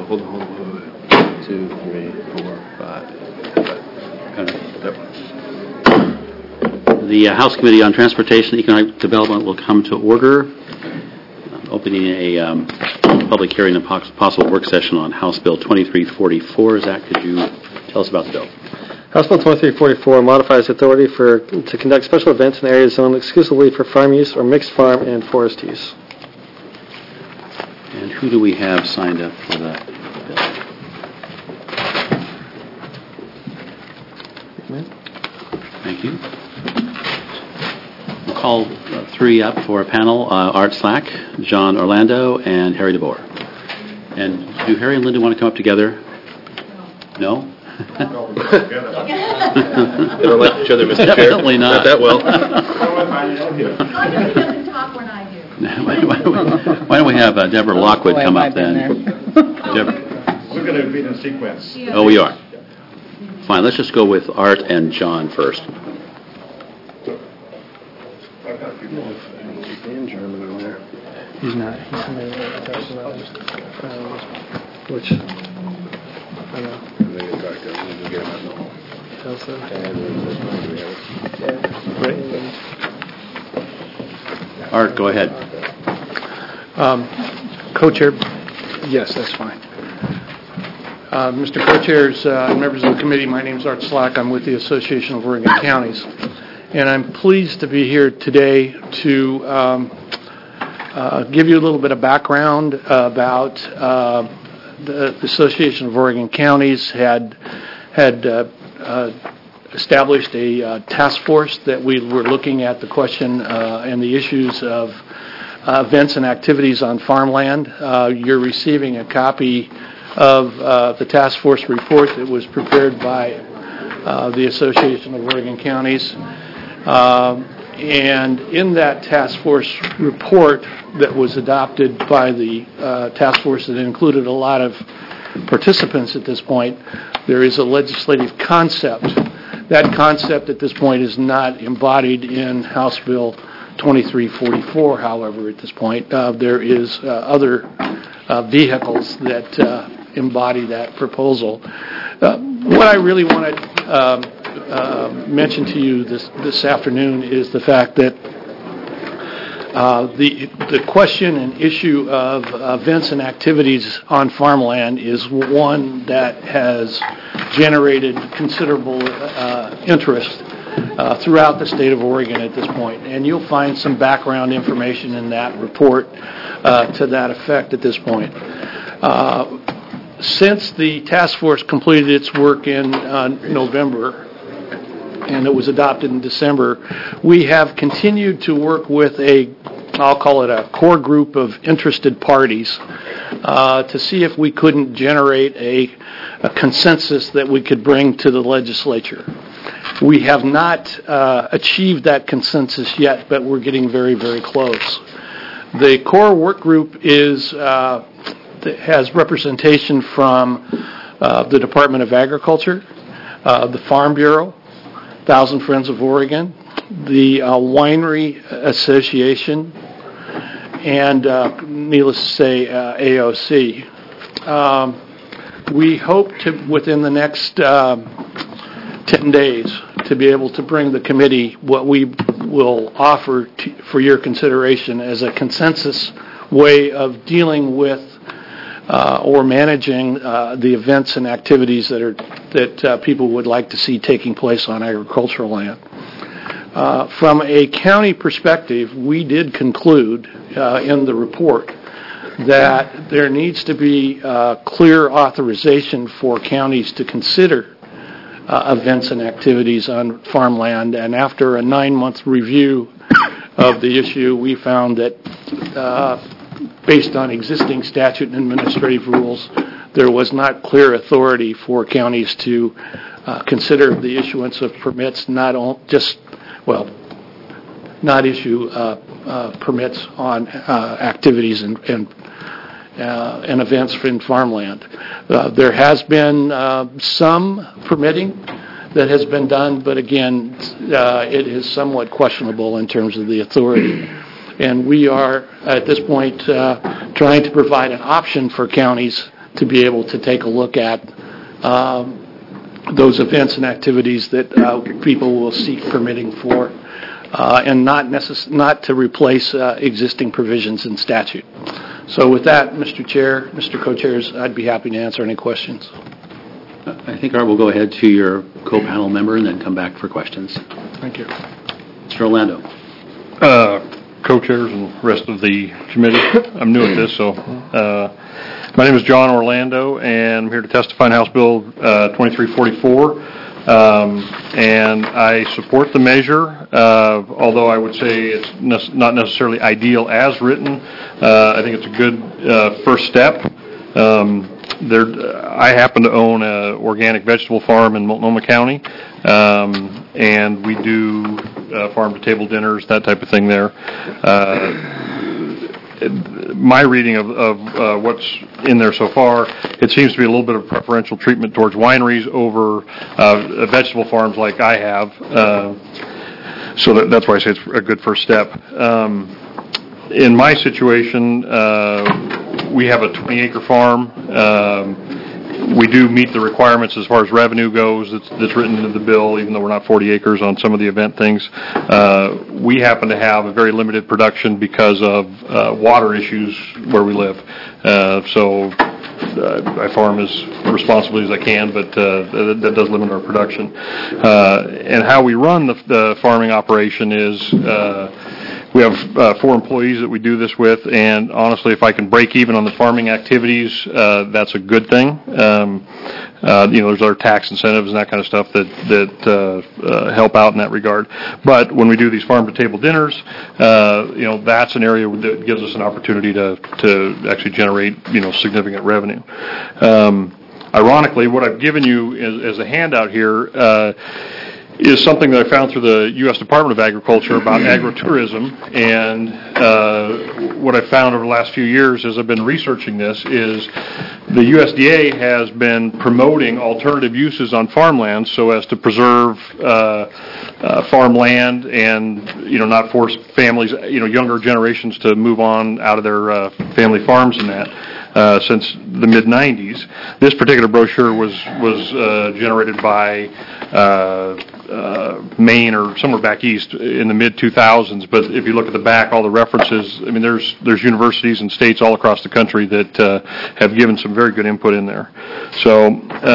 hold on. 2, 3, 4, 5. Yep. The House Committee on Transportation and Economic Development will come to order, opening a public hearing and possible work session on House Bill 2344. Zach, could you tell us about the bill? House Bill 2344 modifies authority to conduct special events in areas zoned exclusively for farm use or mixed farm and forest use. And who do we have signed up for the bill? Thank you. We'll call three up for a panel, Art Slack, John Orlando, and Harry DeBoer. And do Harry and Linda want to come up together? No? They don't like each other, Mr. Chair. Definitely not. That well. Why don't we have Deborah Lockwood come up then? We're going to be in sequence. Oh, we are. Fine, let's just go with Art and John first. He's not. He's somebody that talks about which. I know. Art, go ahead. Co-chair, yes, that's fine. Mr. Co-chairs and members of the committee, my name is Art Slack. I'm with the Association of Oregon Counties, and I'm pleased to be here today to give you a little bit of background about the Association of Oregon Counties had established a task force that we were looking at the question and the issues of events and activities on farmland. You're receiving a copy of the task force report that was prepared by the Association of Oregon Counties. And in that task force report that was adopted by the task force that included a lot of participants at this point, there is a legislative concept. That concept at this point is not embodied in House Bill 2344, however, at this point. There is other vehicles that embody that proposal. What I really want to mention to you this afternoon is the fact that the question and issue of events and activities on farmland is one that has generated considerable interest throughout the state of Oregon at this point. And you'll find some background information in that report to that effect at this point. Since the task force completed its work in November, and it was adopted in December, we have continued to work with I'll call it a core group of interested parties to see if we couldn't generate a consensus that we could bring to the legislature. We have not achieved that consensus yet, but we're getting very, very close. The core work group has representation from the Department of Agriculture, the Farm Bureau, Thousand Friends of Oregon, the Winery Association, and needless to say, AOC. We hope to, within the next 10 days, to be able to bring the committee what we will offer for your consideration as a consensus way of dealing with or managing the events and activities that people would like to see taking place on agricultural land. From a county perspective, we did conclude in the report that there needs to be clear authorization for counties to consider events and activities on farmland. And after a 9-month review of the issue, we found that based on existing statute and administrative rules, there was not clear authority for counties to consider the issuance of permits, not issue permits on activities and events in farmland. There has been some permitting that has been done, but again, it is somewhat questionable in terms of the authority. And we are, at this point, trying to provide an option for counties to be able to take a look at those events and activities that people will seek permitting for, and not to replace existing provisions in statute. So with that, Mr. Chair, Mr. Co-Chairs, I'd be happy to answer any questions. I think, Art, we'll go ahead to your co-panel member and then come back for questions. Thank you. Mr. Orlando. Co-chairs and rest of the committee, I'm new at this, so my name is John Orlando, and I'm here to testify on House Bill 2344, and I support the measure, although I would say it's not necessarily ideal as written. I think it's a good first step. I happen to own an organic vegetable farm in Multnomah County, and we do farm-to-table dinners, that type of thing there. My reading of what's in there so far, it seems to be a little bit of preferential treatment towards wineries over vegetable farms like I have. So that's why I say it's a good first step. In my situation, we have a 20-acre farm. We do meet the requirements as far as revenue goes that's written into the bill, even though we're not 40 acres on some of the event things. We happen to have a very limited production because of water issues where we live. So I farm as responsibly as I can, but that does limit our production. And how we run the farming operation is we have 4 employees that we do this with, and honestly, if I can break even on the farming activities, that's a good thing. There's other tax incentives and that kind of stuff that help out in that regard. But when we do these farm-to-table dinners, that's an area that gives us an opportunity to actually generate, significant revenue. Ironically, what I've given you as a handout here is something that I found through the U.S. Department of Agriculture about agritourism, and what I found over the last few years as I've been researching this is the USDA has been promoting alternative uses on farmland so as to preserve farmland and not force families, younger generations to move on out of their family farms and that. Since the mid-'90s. This particular brochure was generated by Maine or somewhere back east in the mid-2000s. But if you look at the back, all the references, there's universities and states all across the country that have given some very good input in there. So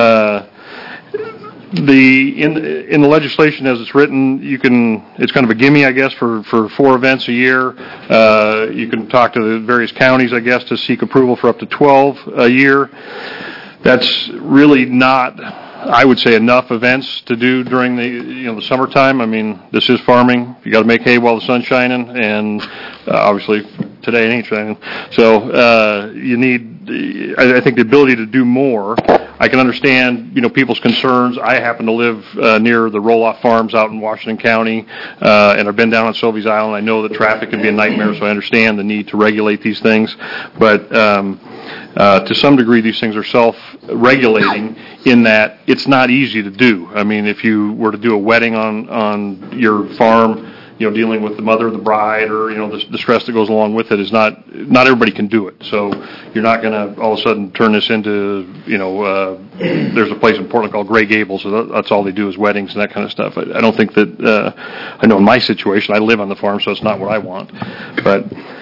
in the legislation as it's written, it's kind of a gimme, I guess, for 4 events a year. You can talk to the various counties, I guess, to seek approval for up to 12 a year. That's really not, I would say, enough events to do during the summertime. This is farming. You got to make hay while the sun's shining, and obviously today it ain't shining. So you need, I think, the ability to do more. I can understand, people's concerns. I happen to live near the roll-off farms out in Washington County, and I've been down on Sylvia's Island. I know that traffic can be a nightmare, so I understand the need to regulate these things. But to some degree, these things are self-regulating in that it's not easy to do. If you were to do a wedding on your farm, dealing with the mother of the bride or, the stress that goes along with it is not everybody can do it. So you're not going to all of a sudden turn this into, there's a place in Portland called Gray Gables, so that's all they do is weddings and that kind of stuff. I don't think that, I know in my situation, I live on the farm, so it's not what I want. But,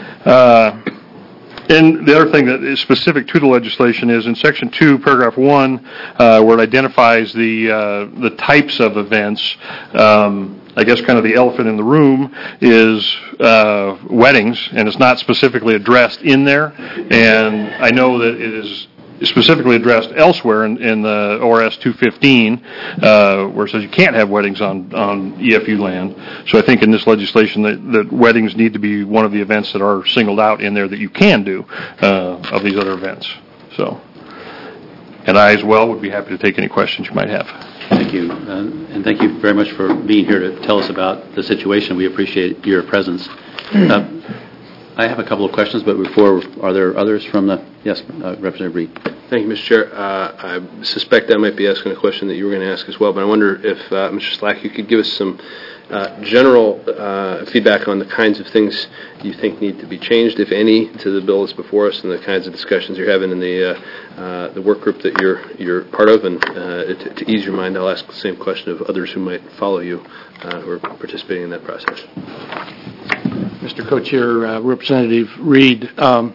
and the other thing that is specific to the legislation is in Section 2, Paragraph 1, where it identifies the types of events. I guess kind of the elephant in the room is weddings, and it's not specifically addressed in there. And I know that it is specifically addressed elsewhere in the ORS 215, where it says you can't have weddings on EFU land. So I think in this legislation that weddings need to be one of the events that are singled out in there that you can do of these other events. So, and I as well would be happy to take any questions you might have. Thank you. And thank you very much for being here to tell us about the situation. We appreciate your presence. I have a couple of questions, but before, are there others from the, yes, Representative Reed. Thank you, Mr. Chair. I suspect I might be asking a question that you were going to ask as well, but I wonder if, Mr. Slack, you could give us some general feedback on the kinds of things you think need to be changed, if any, to the bill that's before us, and the kinds of discussions you're having in the work group that you're part of. And to ease your mind, I'll ask the same question of others who might follow you who are participating in that process. Mr. Co-Chair, Representative Reed,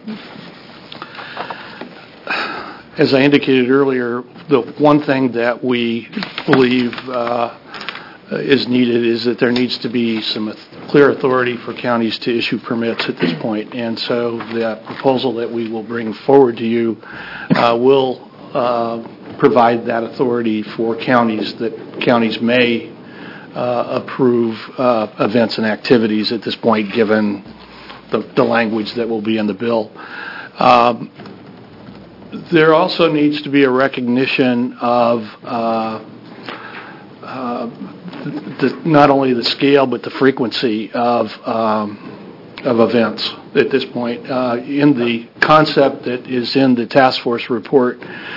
as I indicated earlier, the one thing that we believe is needed is that there needs to be some clear authority for counties to issue permits at this point. And so the proposal that we will bring forward to you will provide that authority for counties, that counties may approve events and activities at this point, given the language that will be in the bill. There also needs to be a recognition of not only the scale but the frequency of events at this point. In the concept that is in the task force report,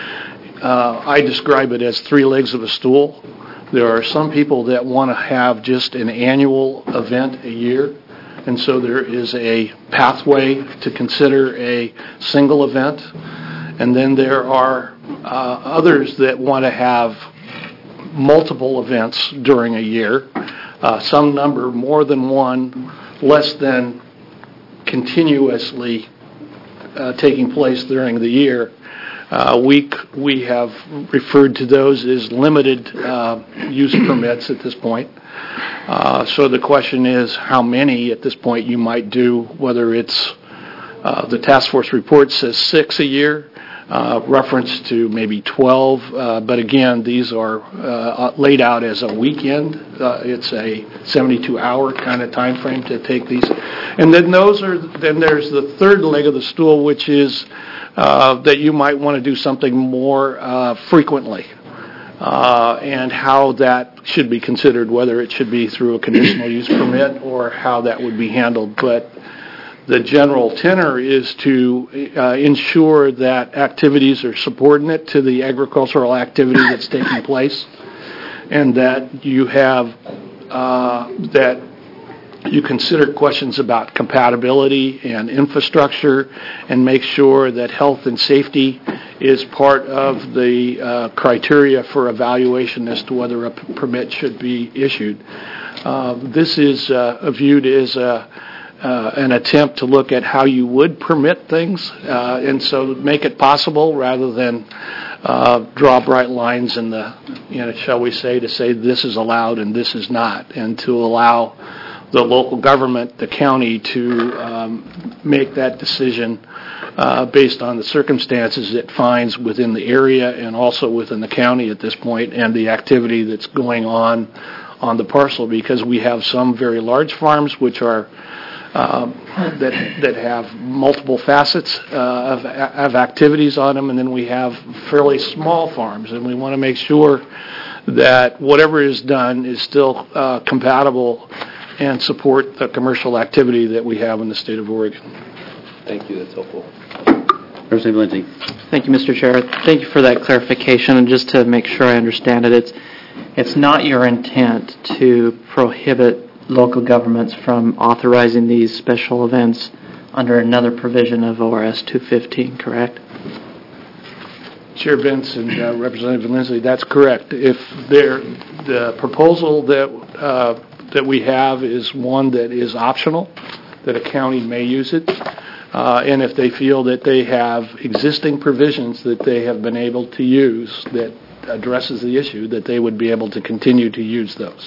I describe it as 3 legs of a stool. There are some people that want to have just an annual event a year, and so there is a pathway to consider a single event. And then there are others that want to have multiple events during a year, some number more than one, less than continuously taking place during the year. We have referred to those as limited use permits at this point. So the question is how many at this point you might do, whether it's the task force report says 6 a year, reference to maybe 12, but again, these are laid out as a weekend. It's a 72-hour kind of time frame to take these. And then there's the third leg of the stool, which is that you might want to do something more frequently, and how that should be considered, whether it should be through a conditional use permit or how that would be handled. But the general tenor is to ensure that activities are subordinate to the agricultural activity that's taking place, and that you have that you consider questions about compatibility and infrastructure, and make sure that health and safety is part of the criteria for evaluation as to whether a permit should be issued. This is viewed as an attempt to look at how you would permit things, and so make it possible rather than draw bright lines in the, shall we say, to say this is allowed and this is not, and to allow the local government, the county, to make that decision based on the circumstances it finds within the area and also within the county at this point, and the activity that's going on the parcel, because we have some very large farms which are that have multiple facets of activities on them, and then we have fairly small farms, and we want to make sure that whatever is done is still compatible and support the commercial activity that we have in the state of Oregon. Thank you. That's helpful. Representative Lindsay. Thank you, Mr. Chair. Thank you for that clarification. And just to make sure I understand it, it's not your intent to prohibit local governments from authorizing these special events under another provision of ORS 215, correct? Chair Vince and Representative Lindsay, that's correct. If the proposal that we have is one that is optional, that a county may use it, and if they feel that they have existing provisions that they have been able to use that addresses the issue, that they would be able to continue to use those.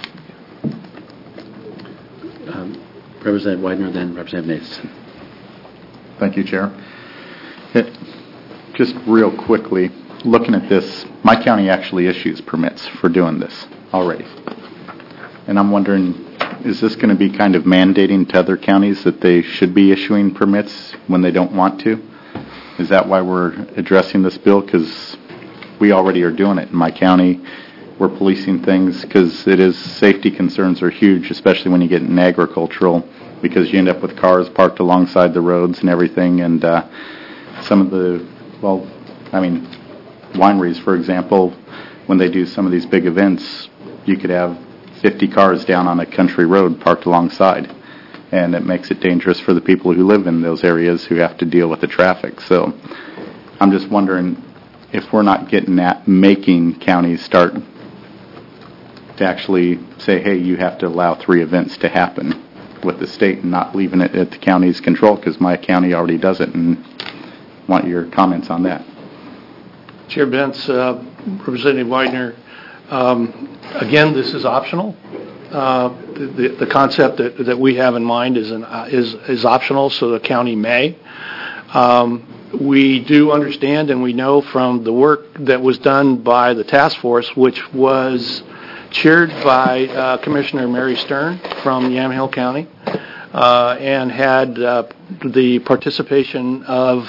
Representative Widener, then Representative Nathan. Thank you, Chair. Just real quickly, looking at this, my county actually issues permits for doing this already. And I'm wondering, is this going to be kind of mandating to other counties that they should be issuing permits when they don't want to? Is that why we're addressing this bill? Because we already are doing it in my county. We're policing things because safety concerns are huge, especially when you get in agricultural because you end up with cars parked alongside the roads and everything, and some of the, wineries, for example, when they do some of these big events, you could have 50 cars down on a country road parked alongside, and it makes it dangerous for the people who live in those areas who have to deal with the traffic. So I'm just wondering if we're not getting at making counties start to actually say, hey, you have to allow 3 events to happen with the state and not leaving it at the county's control, because my county already does it, and want your comments on that. Chair Bentz, Representative Widener, again, this is optional. The concept that we have in mind is optional, so the county may. We do understand, and we know from the work that was done by the task force, which was chaired by Commissioner Mary Stern from Yamhill County, and had the participation of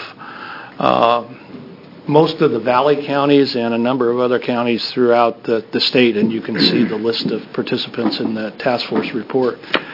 most of the valley counties and a number of other counties throughout the state, and you can see the list of participants in the task force report.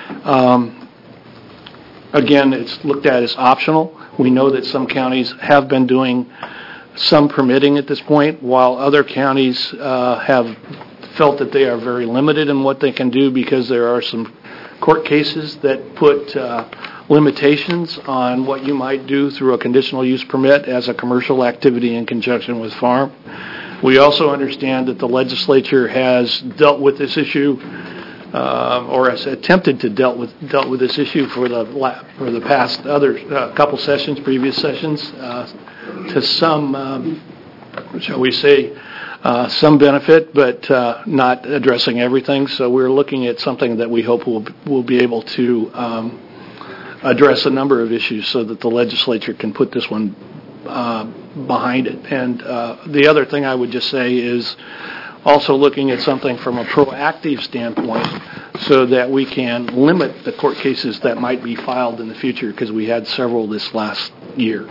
Again, it's looked at as optional. We know that some counties have been doing some permitting at this point, while other counties have felt that they are very limited in what they can do because there are some court cases that put limitations on what you might do through a conditional use permit as a commercial activity in conjunction with farm. We also understand that the legislature has dealt with this issue, or has attempted to dealt with this issue for the past couple sessions, previous sessions, to some, shall we say, some benefit, but not addressing everything. So we're looking at something that we hope will be able to address a number of issues so that the legislature can put this one behind it. And the other thing I would just say is also looking at something from a proactive standpoint so that we can limit the court cases that might be filed in the future, because we had several this last year.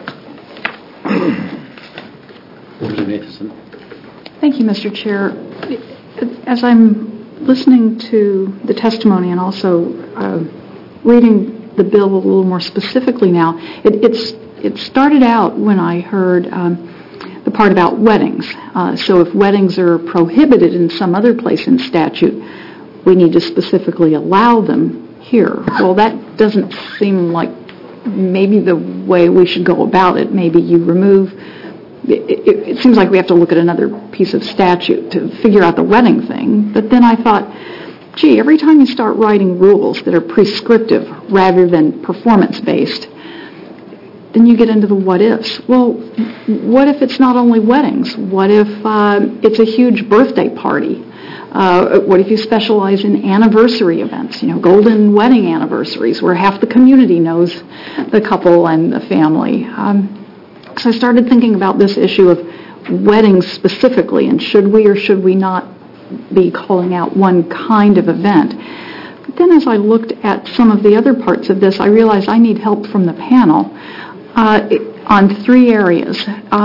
Thank you, Mr. Chair. As I'm listening to the testimony and also reading the bill a little more specifically now, it started out when I heard the part about weddings. So if weddings are prohibited in some other place in statute, we need to specifically allow them here. Well, that doesn't seem like maybe the way we should go about it. Maybe you remove... It seems like we have to look at another piece of statute to figure out the wedding thing. But then I thought, gee, every time you start writing rules that are prescriptive rather than performance-based, then you get into the what-ifs. Well, what if it's not only weddings? What if it's a huge birthday party? What if you specialize in anniversary events, golden wedding anniversaries, where half the community knows the couple and the family? So I started thinking about this issue of weddings specifically, and should we or should we not be calling out one kind of event? But then as I looked at some of the other parts of this, I realized I need help from the panel on 3 areas.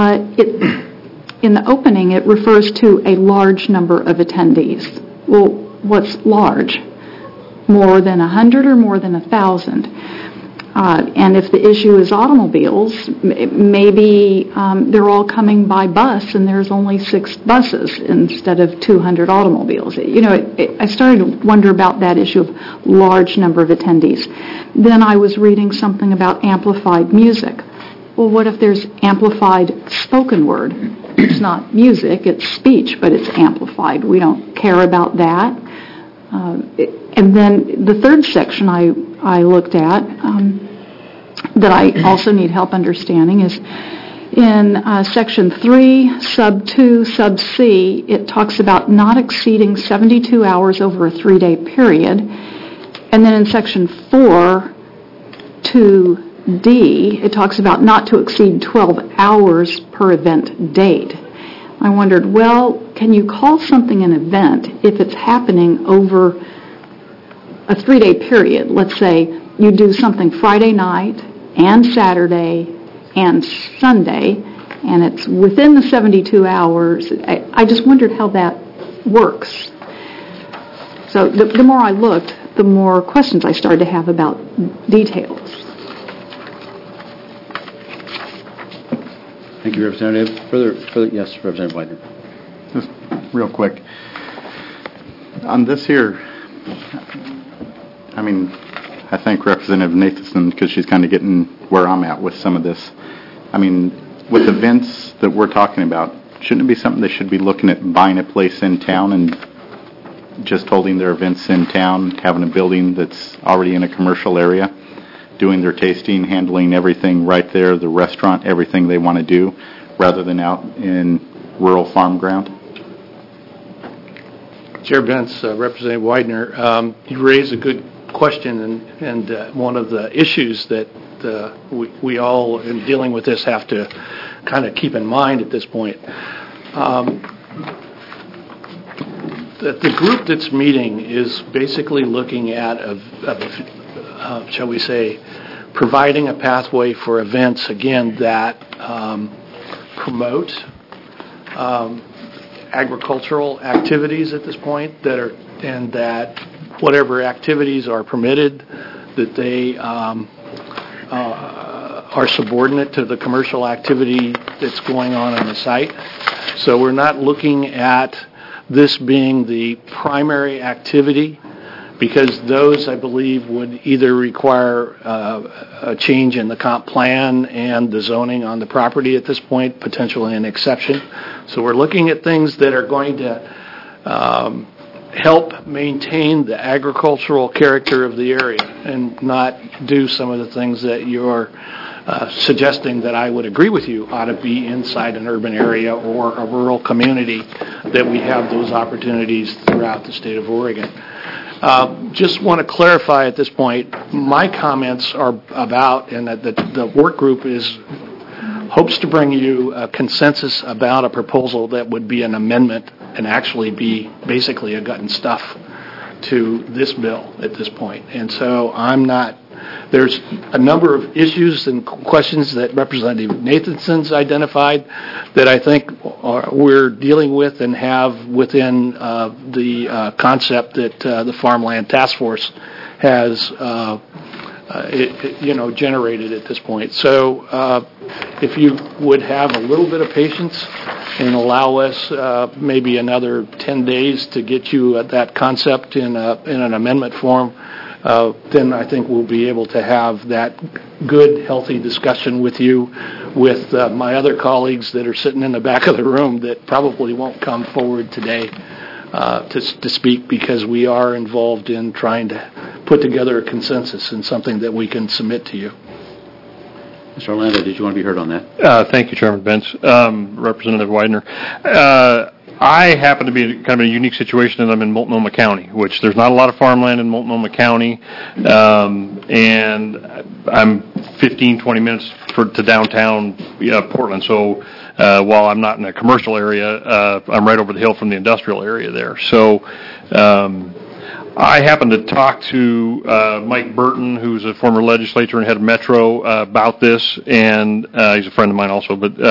In the opening, it refers to a large number of attendees. Well, what's large? More than 100 or more than 1,000? And if the issue is automobiles, maybe they're all coming by bus and there's only 6 buses instead of 200 automobiles. I started to wonder about that issue of large number of attendees. Then I was reading something about amplified music. Well, what if there's amplified spoken word? It's not music, it's speech, but it's amplified. We don't care about that. And then the third section I looked at that I also need help understanding is in Section 3, Sub 2, Sub C, it talks about not exceeding 72 hours over a 3-day period. And then in Section 4, 2D, it talks about not to exceed 12 hours per event date. I wondered, well, can you call something an event if it's happening over a 3-day period? Let's say you do something Friday night and Saturday and Sunday, and it's within the 72 hours. I just wondered how that works. So the more I looked, the more questions I started to have about details. Thank you, Representative. Further, yes, Representative Widener. Just real quick. On this here, I mean, I thank Representative Nathanson because she's kind of getting where I'm at with some of this. I mean, with events that we're talking about, shouldn't it be something they should be looking at buying a place in town and just holding their events in town, having a building that's already in a commercial area, doing their tasting, handling everything right there, the restaurant, everything they want to do, rather than out in rural farm ground? Chair Bentz, Representative Widener, you raise a good question, and one of the issues that we all in dealing with this have to kind of keep in mind at this point. The group that's meeting is basically looking at, shall we say, providing a pathway for events, again, that promote agricultural activities at this point, and that whatever activities are permitted, that they are subordinate to the commercial activity that's going on the site. So we're not looking at this being the primary activity, because those, I believe, would either require a change in the comp plan and the zoning on the property at this point, potentially an exception. So we're looking at things that are going to help maintain the agricultural character of the area and not do some of the things that you're suggesting that I would agree with you ought to be inside an urban area or a rural community, that we have those opportunities throughout the state of Oregon. Just want to clarify at this point, my comments are about, and that the work group hopes to bring you a consensus about a proposal that would be an amendment and actually be basically a gut and stuff to this bill at this point. And so there's a number of issues and questions that Representative Nathanson's identified that I think we're dealing with and have within the concept that the Farmland Task Force has generated at this point. So if you would have a little bit of patience and allow us maybe another 10 days to get you at that concept in an amendment form, then I think we'll be able to have that good, healthy discussion with you, with my other colleagues that are sitting in the back of the room that probably won't come forward today to speak, because we are involved in trying to put together a consensus and something that we can submit to you. Mr. Orlando, did you want to be heard on that? Thank you, Chairman Bentz. Representative Widener. I happen to be in kind of a unique situation that I'm in Multnomah County, which there's not a lot of farmland in Multnomah County, and I'm 15, 20 minutes to downtown Portland. So while I'm not in a commercial area, I'm right over the hill from the industrial area there. So I happened to talk to Mike Burton, who's a former legislator and head of Metro, about this, and he's a friend of mine also. But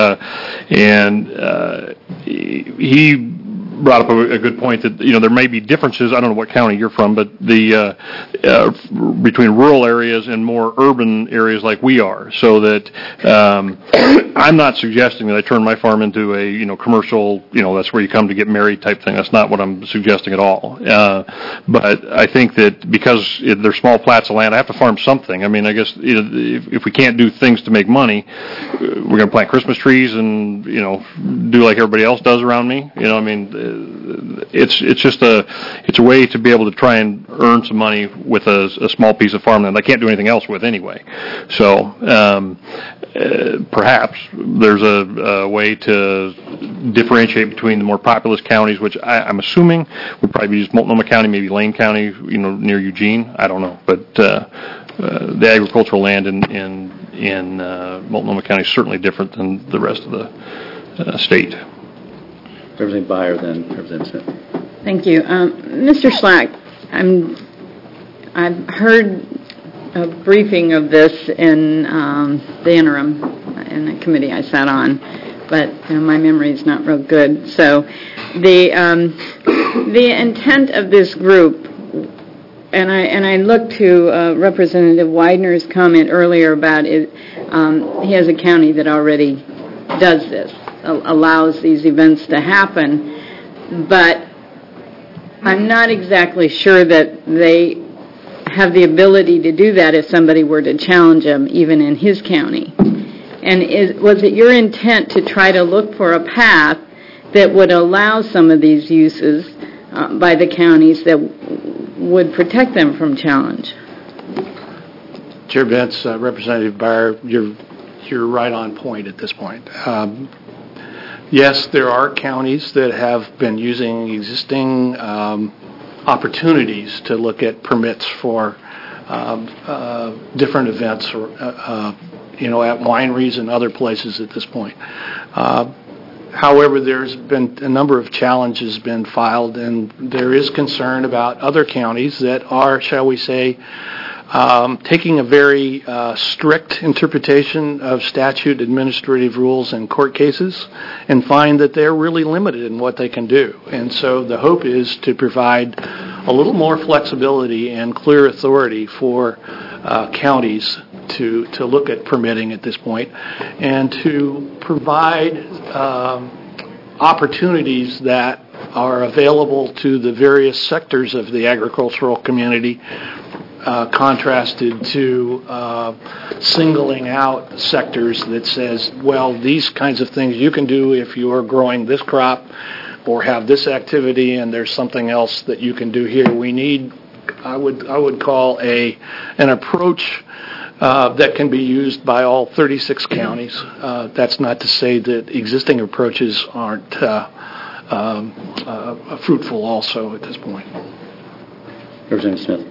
he brought up a good point that there may be differences. I don't know what county you're from, but the between rural areas and more urban areas like we are. So that I'm not suggesting that I turn my farm into a commercial, that's where you come to get married type thing. That's not what I'm suggesting at all. But I think that because they're small plats of land, I have to farm something. I mean, I guess if we can't do things to make money, we're going to plant Christmas trees and do like everybody else does around me. It's just a way to be able to try and earn some money with a small piece of farmland I can't do anything else with anyway. So perhaps there's a way to differentiate between the more populous counties, which I'm assuming would probably be just Multnomah County, maybe Lane County, near Eugene. I don't know, but the agricultural land in Multnomah County is certainly different than the rest of the state. Representative Byer, then Representative Smith. Thank you. Mr. Slack, I've heard a briefing of this in the interim in the committee I sat on, but my memory is not real good. So the intent of this group and I look to Representative Widener's comment earlier about it. He has a county that already does this, allows these events to happen, but I'm not exactly sure that they have the ability to do that if somebody were to challenge them, even in his county. And was it your intent to try to look for a path that would allow some of these uses by the counties that would protect them from challenge? Chair Bentz, Representative Beyer, you're right on point at this point. Yes, there are counties that have been using existing opportunities to look at permits for different events, at wineries and other places at this point. However, there's been a number of challenges been filed, and there is concern about other counties that are, shall we say, taking a very strict interpretation of statute, administrative rules, and court cases, and find that they're really limited in what they can do. And so the hope is to provide a little more flexibility and clear authority for counties to look at permitting at this point, and to provide opportunities that are available to the various sectors of the agricultural community, contrasted to singling out sectors that says, well, these kinds of things you can do if you are growing this crop or have this activity, and there's something else that you can do here. We need, I would call an approach that can be used by all 36 counties. That's not to say that existing approaches aren't fruitful also at this point. Representative Smith.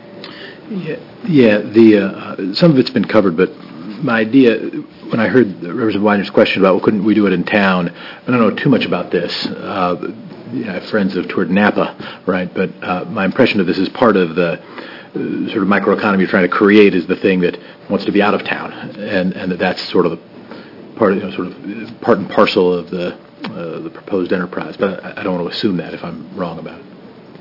Some of it's been covered, but my idea, when I heard Representative Widener's question about, well, couldn't we do it in town, I don't know too much about this. I have friends who have toured Napa, right? But my impression of this is part of the sort of microeconomy you're trying to create is the thing that wants to be out of town, and that's sort of the part and parcel of the proposed enterprise. But I don't want to assume that if I'm wrong about it.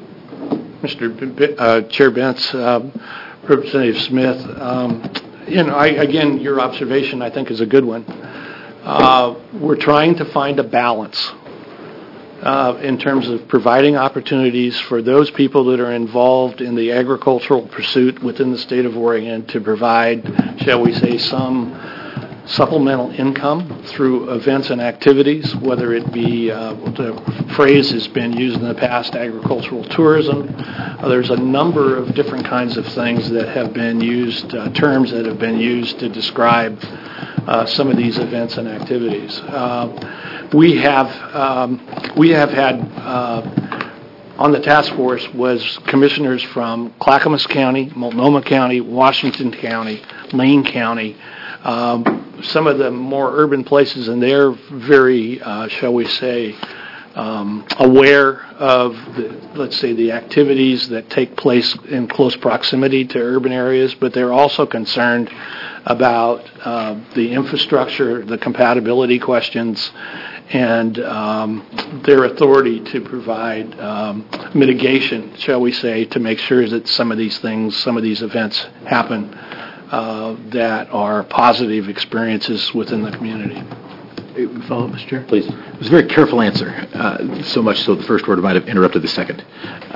Mr. Chair Bentz, Representative Smith, again, your observation I think is a good one. We're trying to find a balance in terms of providing opportunities for those people that are involved in the agricultural pursuit within the state of Oregon to provide, shall we say, some supplemental income through events and activities, whether it be, the phrase has been used in the past, agricultural tourism. There's a number of different kinds of things that have been used, terms that have been used to describe some of these events and activities. We have had on the task force was commissioners from Clackamas County, Multnomah County, Washington County, Lane County, some of the more urban places, and they're very, shall we say, aware of, the activities that take place in close proximity to urban areas, but they're also concerned about the infrastructure, the compatibility questions, and their authority to provide mitigation, shall we say, to make sure that some of these things, some of these events happen that are positive experiences within the community. Follow up, Mr. Chair? Please. It was a very careful answer, so much so the first word might have interrupted the second.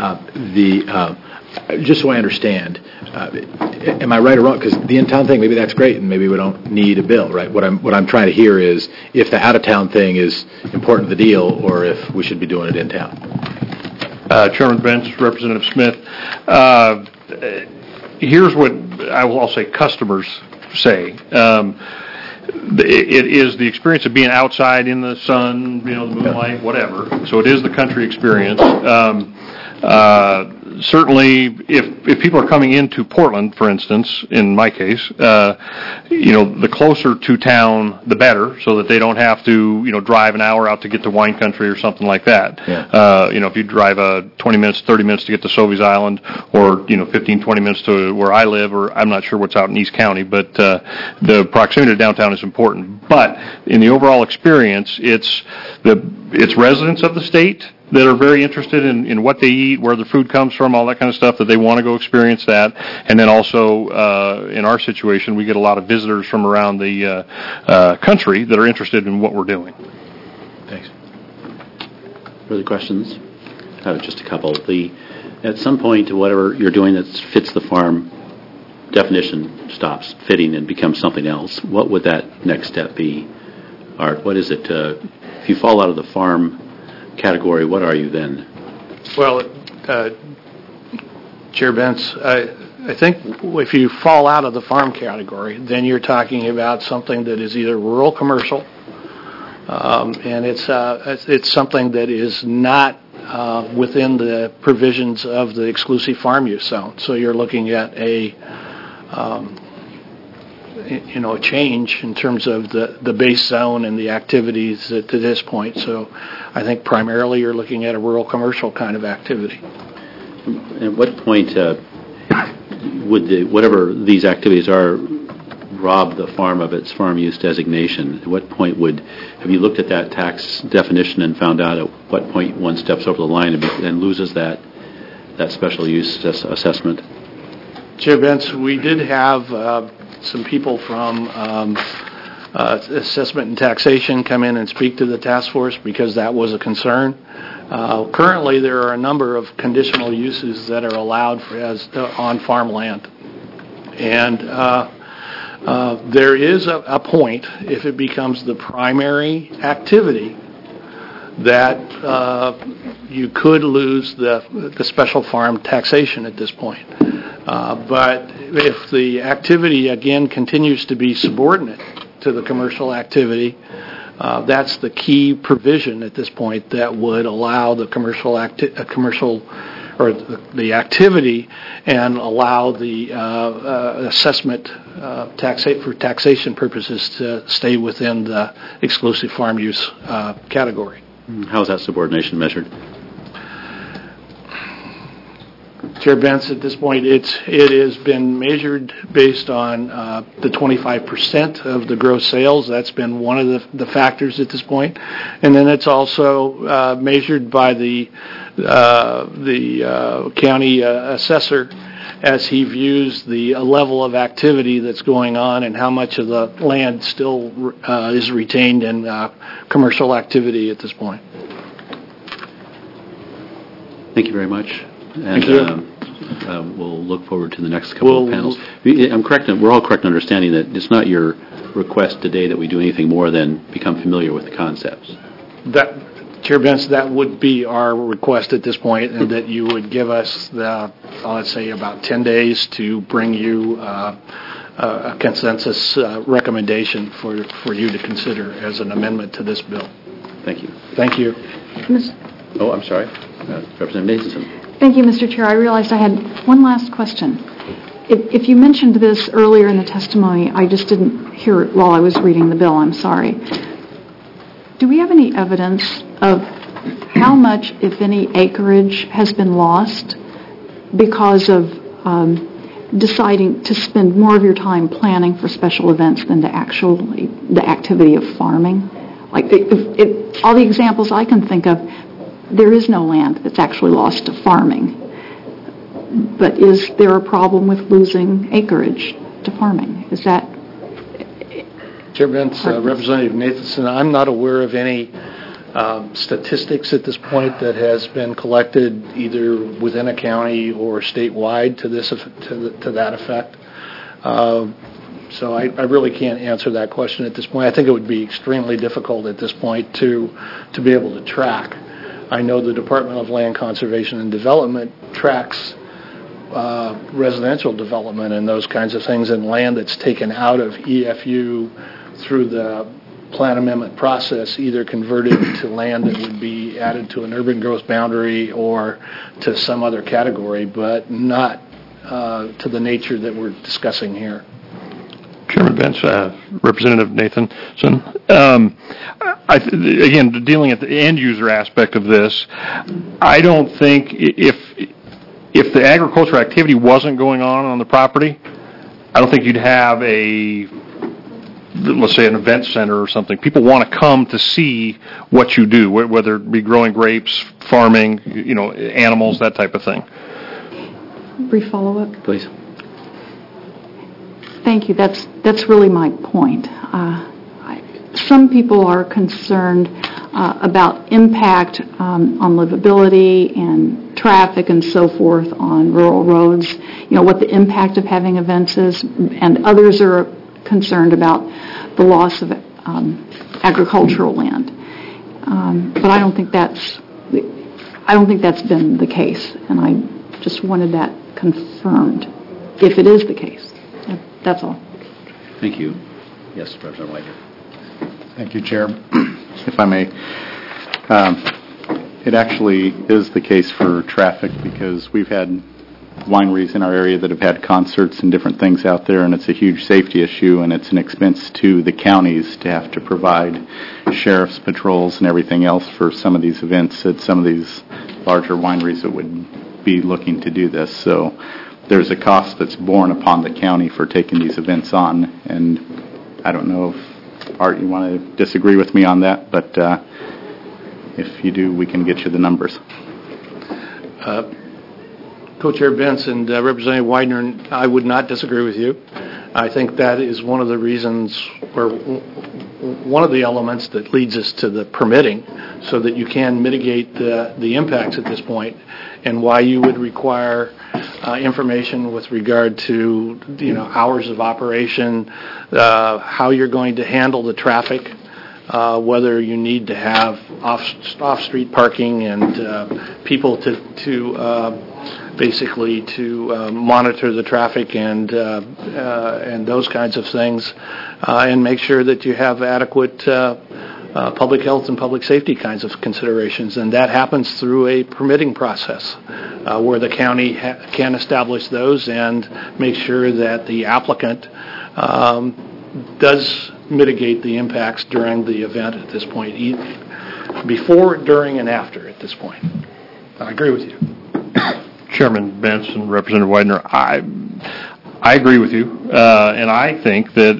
Just so I understand, am I right or wrong? Because the in-town thing, maybe that's great, and maybe we don't need a bill, right? What I'm trying to hear is if the out-of-town thing is important to the deal, or if we should be doing it in town. Chairman Bentz, Representative Smith, here's what I'll say customers say. It is the experience of being outside in the sun, the moonlight, whatever. So it is the country experience. Certainly, if people are coming into Portland, for instance, in my case, the closer to town, the better, so that they don't have to, drive an hour out to get to wine country or something like that. Yeah. If you drive 20 minutes, 30 minutes to get to Sauvies Island, or 15, 20 minutes to where I live, or I'm not sure what's out in East County, but the proximity to downtown is important. But in the overall experience, it's residents of the state that are very interested in what they eat, where their food comes from, all that kind of stuff, that they want to go experience that. And then also, in our situation, we get a lot of visitors from around the country that are interested in what we're doing. Thanks. Further questions? Just a couple. At some point, whatever you're doing that fits the farm definition stops fitting and becomes something else. What would that next step be, Art? What is it? If you fall out of the farm category, what are you then? Well, Chair Bentz, I think if you fall out of the farm category, then you're talking about something that is either rural commercial, and it's something that is not within the provisions of the exclusive farm use zone. So you're looking at a change in terms of the base zone and the activities to this point. So I think primarily you're looking at a rural commercial kind of activity. At what point would whatever these activities are rob the farm of its farm use designation? At what point have you looked at that tax definition and found out at what point one steps over the line and loses that special use assessment? Chair Bentz, we did have some people from assessment and taxation come in and speak to the task force because that was a concern. Currently, there are a number of conditional uses that are allowed on farmland. And there is a point, if it becomes the primary activity, that you could lose the special farm taxation at this point. But if the activity, again, continues to be subordinate to the commercial activity, that's the key provision at this point that would allow the the activity and allow the assessment for taxation purposes to stay within the exclusive farm use category. How is that subordination measured? Chair Bentz, at this point, it has been measured based on the 25% of the gross sales. That's been one of the factors at this point. And then it's also measured by the county assessor as he views the level of activity that's going on and how much of the land still is retained in commercial activity at this point. Thank you very much. And, Thank you. We'll look forward to the next couple of panels. We're all correct in understanding that it's not your request today that we do anything more than become familiar with the concepts. Chair Bentz, that would be our request at this point, and that you would give us let's say about 10 days to bring you a consensus recommendation for you to consider as an amendment to this bill. Thank you. Thank you. Oh, I'm sorry. Representative Nathanson. Thank you, Mr. Chair. I realized I had one last question. If you mentioned this earlier in the testimony, I just didn't hear it while I was reading the bill. I'm sorry. Do we have any evidence of how much, if any, acreage has been lost because of deciding to spend more of your time planning for special events than to actually the activity of farming? Like all the examples I can think of, there is no land that's actually lost to farming. But is there a problem with losing acreage to farming? Is that... Chair Bentz, Representative Nathanson, I'm not aware of any statistics at this point that has been collected either within a county or statewide to that effect. So I really can't answer that question at this point. I think it would be extremely difficult at this point to be able to track. I know the Department of Land Conservation and Development tracks residential development and those kinds of things, and land that's taken out of EFU through the plan amendment process, either converted to land that would be added to an urban growth boundary or to some other category, but not to the nature that we're discussing here. Chairman Bentz, Representative Nathanson. Again, dealing at the end user aspect of this, I don't think if the agricultural activity wasn't going on the property, I don't think you'd have a let's say an event center or something, people want to come to see what you do, whether it be growing grapes, farming, animals, that type of thing. Brief follow-up? Please. Thank you. That's really my point. Some people are concerned about impact on livability and traffic and so forth on rural roads, what the impact of having events is, and others are concerned about the loss of agricultural land. But I don't think that's been the case, and I just wanted that confirmed, if it is the case. That's all. Thank you. Yes, Representative White. Thank you, Chair. If I may, it actually is the case for traffic because we've had wineries in our area that have had concerts and different things out there, and it's a huge safety issue, and it's an expense to the counties to have to provide sheriff's patrols and everything else for some of these events at some of these larger wineries that would be looking to do this. So there's a cost that's borne upon the county for taking these events on, and I don't know if, Art, you want to disagree with me on that, but if you do, we can get you the numbers. Co-Chair Vince and Representative Widener, I would not disagree with you. I think that is one of the reasons, or one of the elements that leads us to the permitting, so that you can mitigate the impacts at this point, and why you would require information with regard to hours of operation, how you're going to handle the traffic, whether you need to have off-street parking and people to basically monitor the traffic and those kinds of things, and make sure that you have adequate public health and public safety kinds of considerations. And that happens through a permitting process where the county can establish those and make sure that the applicant does mitigate the impacts during the event at this point, before, during, and after at this point. I agree with you. Chairman Benson and Representative Widener, I agree with you, and I think that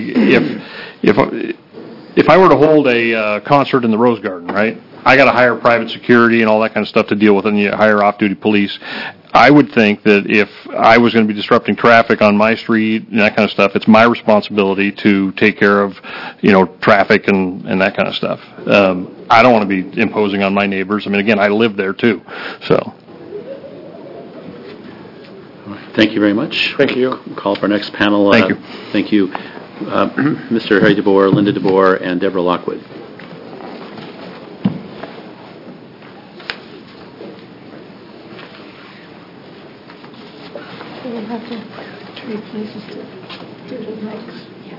if I were to hold a concert in the Rose Garden, right, I got to hire private security and all that kind of stuff to deal with, and you hire off-duty police. I would think that if I was going to be disrupting traffic on my street and that kind of stuff, it's my responsibility to take care of, traffic and that kind of stuff. I don't want to be imposing on my neighbors. I mean, again, I live there too, so. Thank you very much. Thank you. We'll call for our next panel. Thank you. Thank you. Mr. Harry DeBoer, Linda DeBoer, and Deborah Lockwood. We'll have to trade places to do the next.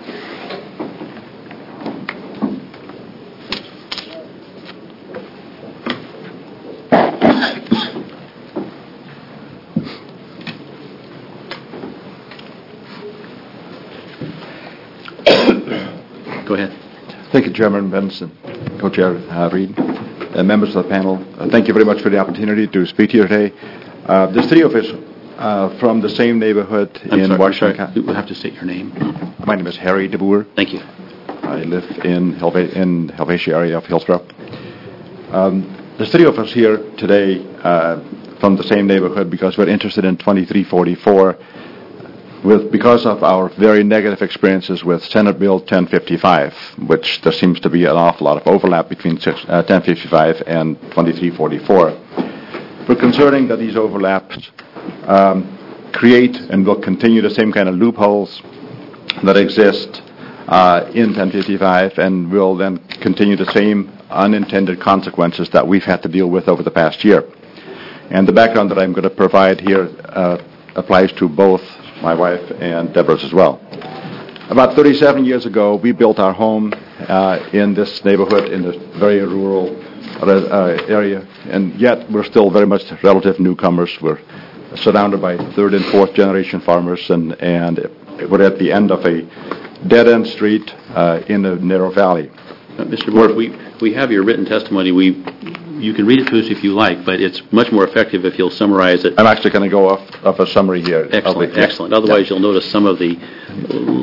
Go ahead. Thank you, Chairman Benson, Co-Chair Reed, members of the panel. Thank you very much for the opportunity to speak here today. There's three of us from the same neighborhood in Washington County. You'll have to state your name. My name is Harry DeBoer. Thank you. I live in Helvetia area of Hillsborough. There's three of us here today from the same neighborhood because we're interested in 2344 because of our very negative experiences with Senate Bill 1055, which there seems to be an awful lot of overlap between 1055 and 2344. We're concerned that these overlaps create and will continue the same kind of loopholes that exist in 1055 and will then continue the same unintended consequences that we've had to deal with over the past year. And the background that I'm going to provide here applies to both my wife and Deborah's as well. About 37 years ago, we built our home in this neighborhood in a very rural area, and yet we're still very much relative newcomers. We're surrounded by third and fourth generation farmers, and we're at the end of a dead-end street in a narrow valley. Mr. Moore, we have your written testimony. You can read it to us if you like, but it's much more effective if you'll summarize it. I'm actually going to go off of a summary here. Excellent. Otherwise, you'll notice some of the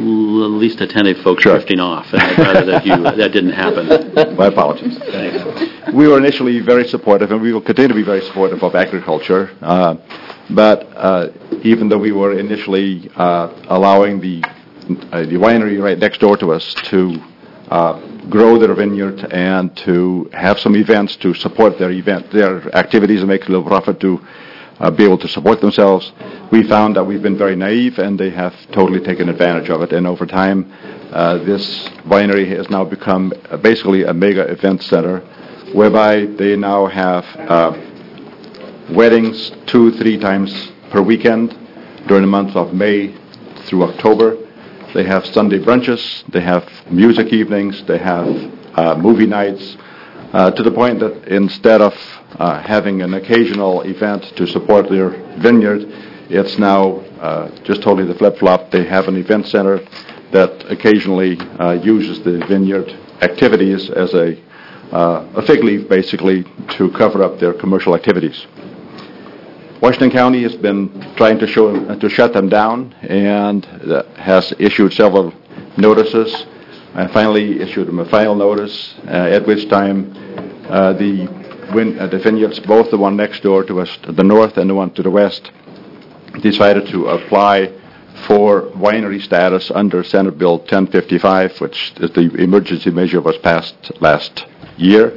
least attentive folks Sure. drifting off, and I'd rather that didn't happen. My apologies. Thanks. We were initially very supportive, and we will continue to be very supportive of agriculture. But even though we were initially allowing the winery right next door to us to grow their vineyard and to have some events to support their activities and make a little profit to be able to support themselves, we found that we've been very naive, and they have totally taken advantage of it. And over time, this winery has now become basically a mega event center, whereby they now have weddings 2-3 times per weekend during the months of May through October. They have Sunday brunches, they have music evenings, they have movie nights, to the point that instead of having an occasional event to support their vineyard, it's now just totally the flip-flop. They have an event center that occasionally uses the vineyard activities as a fig leaf, basically, to cover up their commercial activities. Washington County has been trying to shut them down and has issued several notices, and finally issued them a final notice, at which time the vineyards, both the one next door to us to the north and the one to the west, decided to apply for winery status under Senate Bill 1055, which is the emergency measure was passed last year.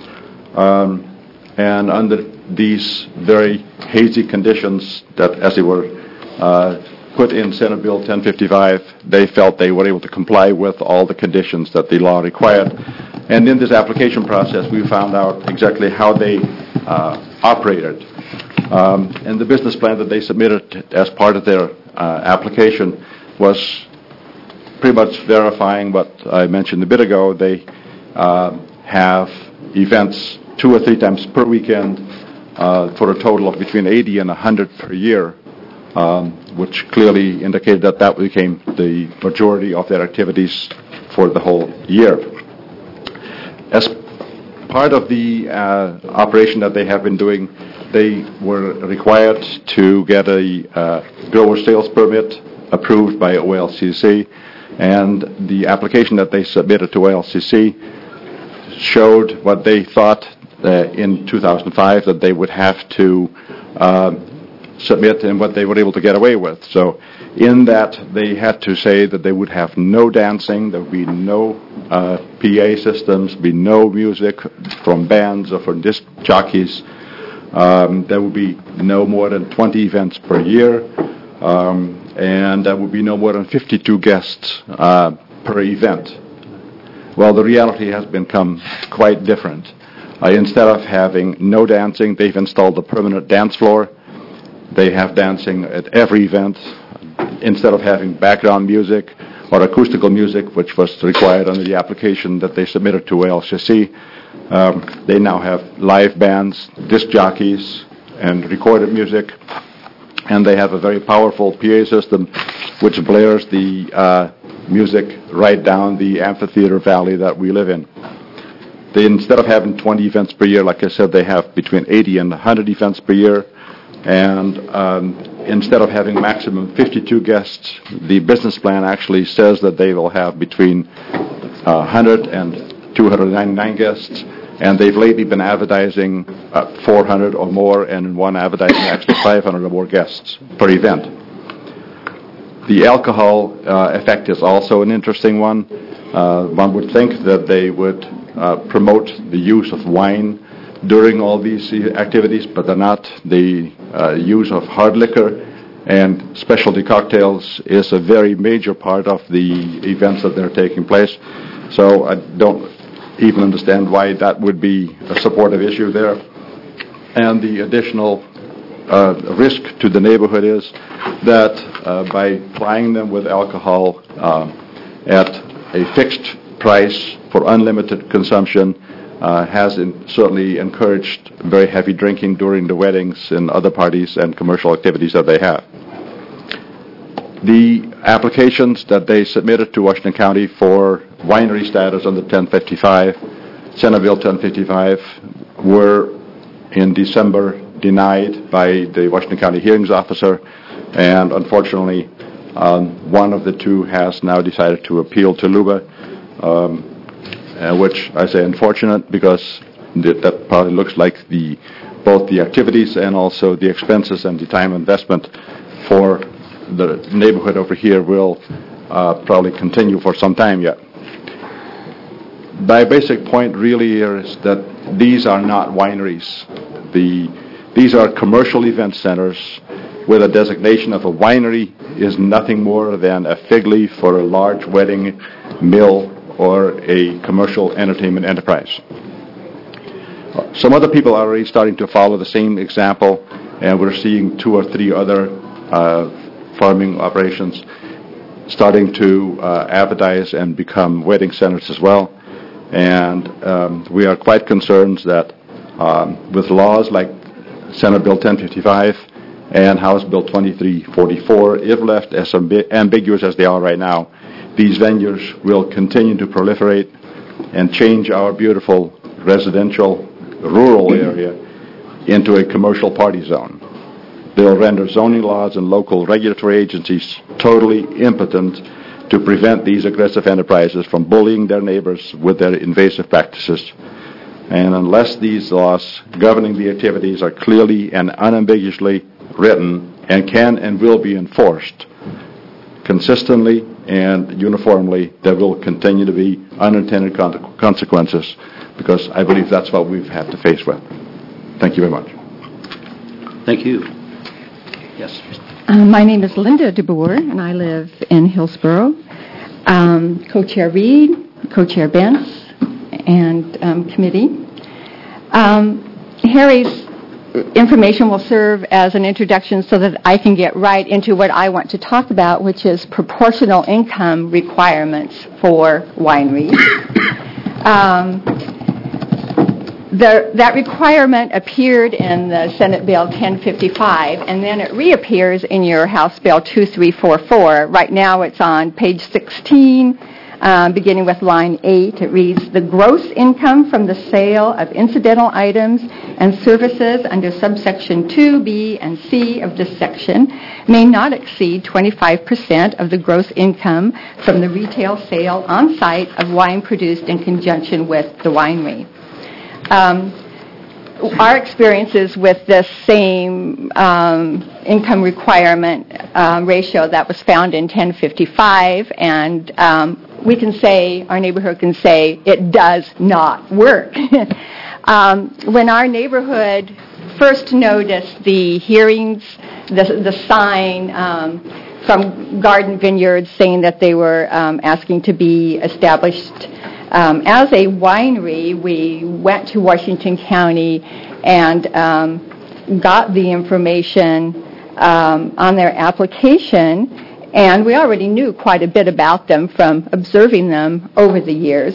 And under these very hazy conditions that, as they were put in Senate Bill 1055, they felt they were able to comply with all the conditions that the law required. And in this application process, we found out exactly how they operated. And the business plan that they submitted as part of their application was pretty much verifying what I mentioned a bit ago. They have events 2 or 3 times per weekend for a total of between 80 and 100 per year, which clearly indicated that became the majority of their activities for the whole year. As part of the operation that they have been doing, they were required to get a grower sales permit approved by OLCC, and the application that they submitted to OLCC showed what they thought in 2005 that they would have to submit and what they were able to get away with. So in that, they had to say that they would have no dancing, there would be no PA systems, be no music from bands or from disc jockeys. There would be no more than 20 events per year, and there would be no more than 52 guests per event. Well, the reality has become quite different. Instead of having no dancing, they've installed a permanent dance floor. They have dancing at every event. Instead of having background music or acoustical music, which was required under the application that they submitted to ALCC, they now have live bands, disc jockeys, and recorded music. And they have a very powerful PA system which blares the music right down the amphitheater valley that we live in. They, instead of having 20 events per year, like I said, they have between 80 and 100 events per year. And instead of having maximum 52 guests, the business plan actually says that they will have between 100 and 299 guests. And they've lately been advertising 400 or more, and in one advertising actually 500 or more guests per event. The alcohol effect is also an interesting one. One would think that they would promote the use of wine during all these activities, but they're not. The use of hard liquor and specialty cocktails is a very major part of the events that are taking place. So I don't even understand why that would be a supportive issue there. And the additional risk to the neighborhood is that by plying them with alcohol at a fixed price for unlimited consumption has certainly encouraged very heavy drinking during the weddings and other parties and commercial activities that they have. The applications that they submitted to Washington County for winery status under 1055, Senate Bill 1055, were in December denied by the Washington County hearings officer, and unfortunately One of the two has now decided to appeal to LUBA, which I say unfortunate because that probably looks like both the activities and also the expenses and the time investment for the neighborhood over here will probably continue for some time yet. My basic point really here is that these are not wineries. These are commercial event centers where the designation of a winery is nothing more than a fig leaf for a large wedding mill or a commercial entertainment enterprise. Some other people are already starting to follow the same example, and we're seeing 2 or 3 other farming operations starting to advertise and become wedding centers as well. And we are quite concerned that with laws like Senate Bill 1055 and House Bill 2344, if left as ambiguous as they are right now, these venues will continue to proliferate and change our beautiful residential rural area into a commercial party zone. They'll render zoning laws and local regulatory agencies totally impotent to prevent these aggressive enterprises from bullying their neighbors with their invasive practices. And unless these laws governing the activities are clearly and unambiguously written and can and will be enforced consistently and uniformly, there will continue to be unintended consequences, because I believe that's what we've had to face with. Thank you very much. Thank you. Yes. My name is Linda DeBoer, and I live in Hillsborough. Co-Chair Reed, Co-Chair Bentz, and committee. Harry's information will serve as an introduction so that I can get right into what I want to talk about, which is proportional income requirements for wineries. That requirement appeared in the Senate Bill 1055, and then it reappears in your House Bill 2344. Right now it's on page 16, beginning with line 8. It reads, "The gross income from the sale of incidental items and services under subsection 2, B, and C of this section may not exceed 25% of the gross income from the retail sale on site of wine produced in conjunction with the winery." Our experiences with this same income requirement ratio that was found in 1055, and we can say, our neighborhood can say, it does not work. When our neighborhood first noticed the hearings, the sign from Garden Vineyards saying that they were asking to be established as a winery, we went to Washington County and got the information on their application, and we already knew quite a bit about them from observing them over the years.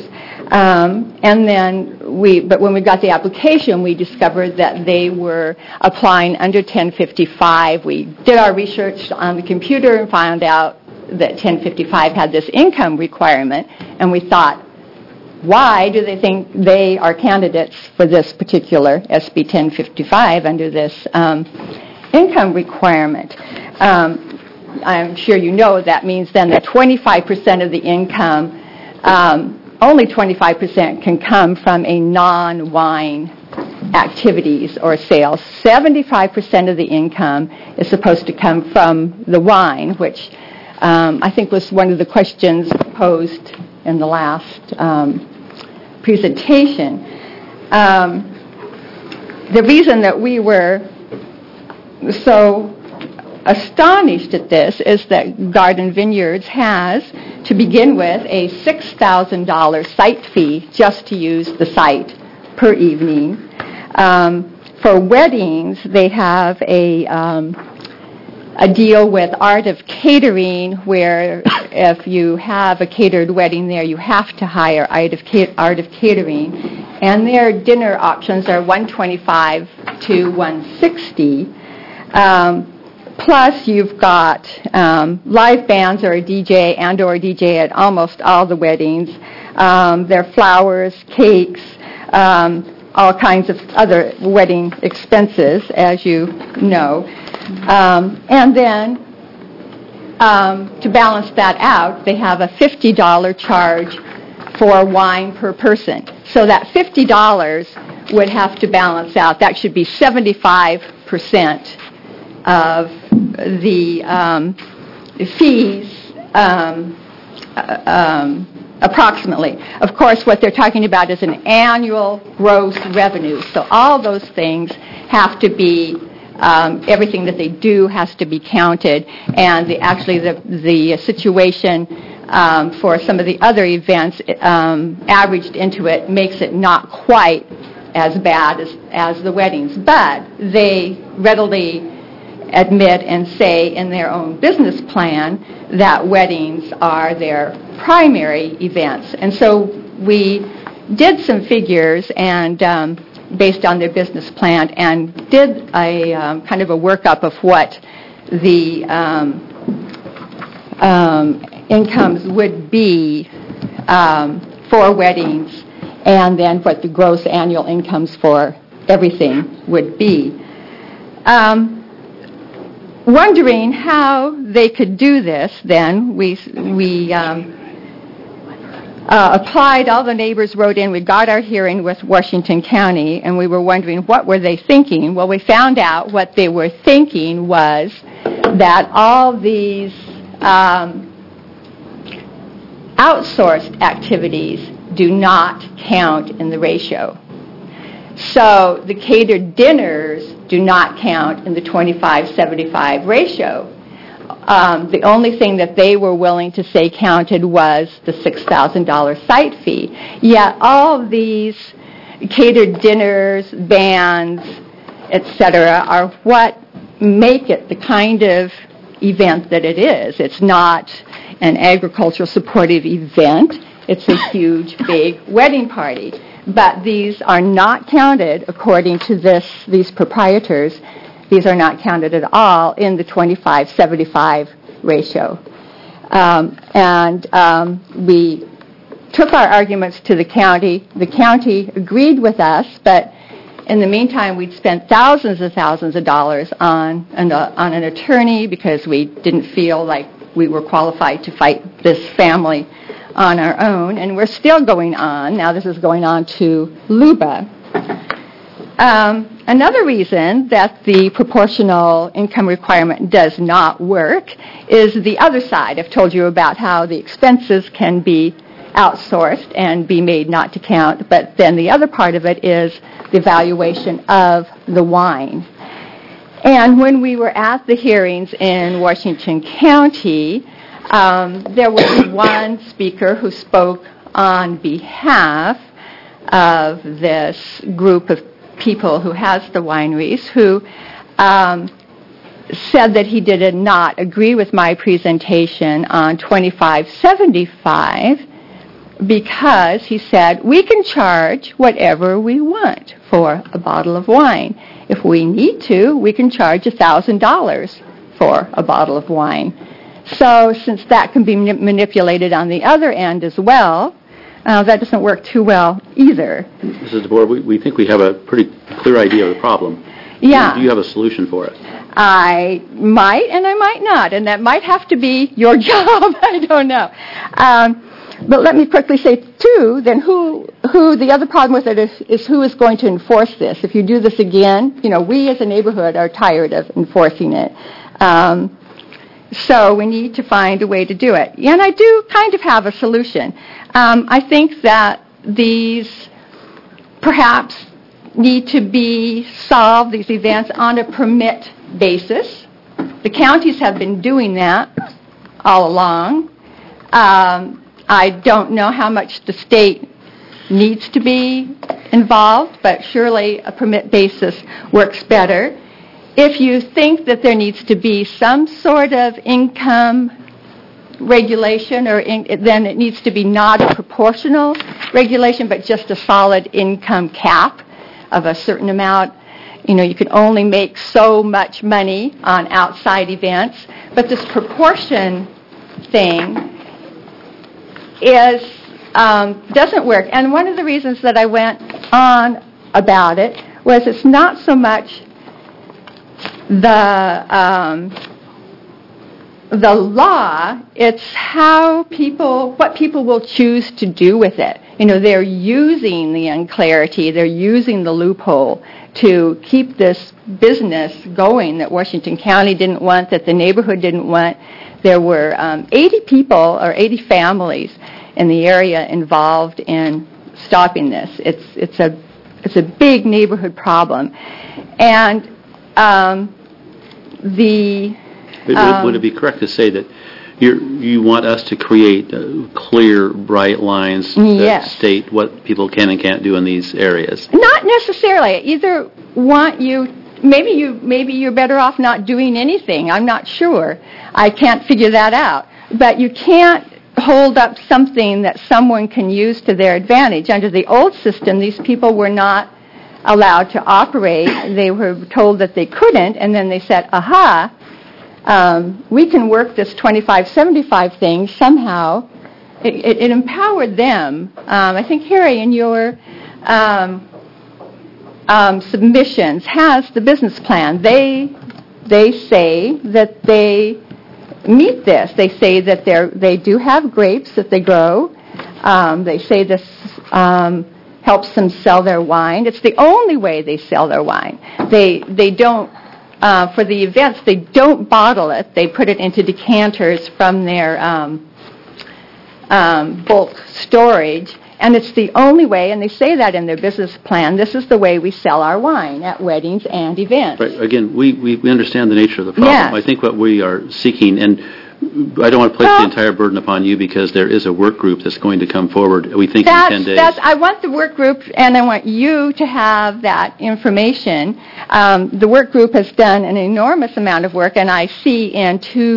But when we got the application, we discovered that they were applying under 1055. We did our research on the computer and found out that 1055 had this income requirement, and we thought, why do they think they are candidates for this particular SB 1055 under this income requirement? I'm sure you know that means then that 25% of the income, only 25% can come from a non-wine activities or sales. 75% of the income is supposed to come from the wine, which I think was one of the questions posed in the last presentation. The reason that we were so astonished at this is that Garden Vineyards has, to begin with, a $6,000 site fee just to use the site per evening. For weddings, they have a deal with Art of Catering, where if you have a catered wedding there, you have to hire Art of Catering, and their dinner options are $125 to $160. Plus, you've got live bands or a DJ and/or a DJ at almost all the weddings. There are flowers, cakes, all kinds of other wedding expenses, as you know. And then to balance that out, they have a $50 charge for wine per person. So that $50 would have to balance out. That should be 75% of the fees, approximately. Of course, what they're talking about is an annual gross revenue. So all those things have to be, everything that they do has to be counted. And the situation for some of the other events averaged into it makes it not quite as bad as the weddings. But they readily admit and say in their own business plan that weddings are their primary events. And so we did some figures and based on their business plan and did a kind of a workup of what the incomes would be for weddings and then what the gross annual incomes for everything would be. Wondering how they could do this, then we applied. All the neighbors wrote in. We got our hearing with Washington County, and we were wondering what were they thinking. Well, we found out what they were thinking was that all these outsourced activities do not count in the ratio. So the catered dinners do not count in the 25-75 ratio. The only thing that they were willing to say counted was the $6,000 site fee. Yet all these catered dinners, bands, etc., are what make it the kind of event that it is. It's not an agricultural supportive event. It's a huge, big wedding party. But these are not counted, according to these proprietors, these are not counted at all in the 25-75 ratio. We took our arguments to the county. The county agreed with us, but in the meantime, we'd spent thousands of dollars on an attorney because we didn't feel like we were qualified to fight this family on our own, and we're still going on. Now this is going on to LUBA. Another reason that the proportional income requirement does not work is the other side. I've told you about how the expenses can be outsourced and be made not to count, but then the other part of it is the evaluation of the wine. And when we were at the hearings in Washington County, there was one speaker who spoke on behalf of this group of people who has the wineries who said that he did not agree with my presentation on 25-75 because he said we can charge whatever we want for a bottle of wine. If we need to, we can charge $1,000 for a bottle of wine. So since that can be manipulated on the other end as well, that doesn't work too well either. Mrs. DeBoer, we think we have a pretty clear idea of the problem. Yeah. Do you have a solution for it? I might and I might not, and that might have to be your job. I don't know. But let me quickly say, too, then who the other problem with it is who is going to enforce this. If you do this again, we as a neighborhood are tired of enforcing it. So we need to find a way to do it. And I do kind of have a solution. I think that these perhaps need to be solved, these events, on a permit basis. The counties have been doing that all along. I don't know how much the state needs to be involved, but surely a permit basis works better. If you think that there needs to be some sort of income regulation, then it needs to be not a proportional regulation, but just a solid income cap of a certain amount. You can only make so much money on outside events, but this proportion thing doesn't work. And one of the reasons that I went on about it was it's not so much the the law, it's what people will choose to do with it. They're using the unclarity, they're using the loophole to keep this business going that Washington County didn't want, that the neighborhood didn't want. There were 80 people or 80 families in the area involved in stopping this. It's a big neighborhood problem, and would it be correct to say that you want us to create clear, bright lines that state what people can and can't do in these areas? Not necessarily. I either want you. Maybe you're better off not doing anything. I'm not sure. I can't figure that out. But you can't hold up something that someone can use to their advantage. Under the old system, these people were not allowed to operate. They were told that they couldn't, and then they said, aha, we can work this 25-75 thing somehow. It empowered them. I think Harry, in your submissions, has the business plan. They say that they meet this. They say that they do have grapes that they grow. They say this helps them sell their wine. It's the only way they sell their wine. They don't. For the events, they don't bottle it. They put it into decanters from their bulk storage, and it's the only way, and they say that in their business plan, this is the way we sell our wine at weddings and events. Right. Again, we understand the nature of the problem. Yes. I think what we are seeking, and I don't want to place the entire burden upon you because there is a work group that's going to come forward, we think, in 10 days. I want the work group, and I want you to have that information. The work group has done an enormous amount of work, and I see in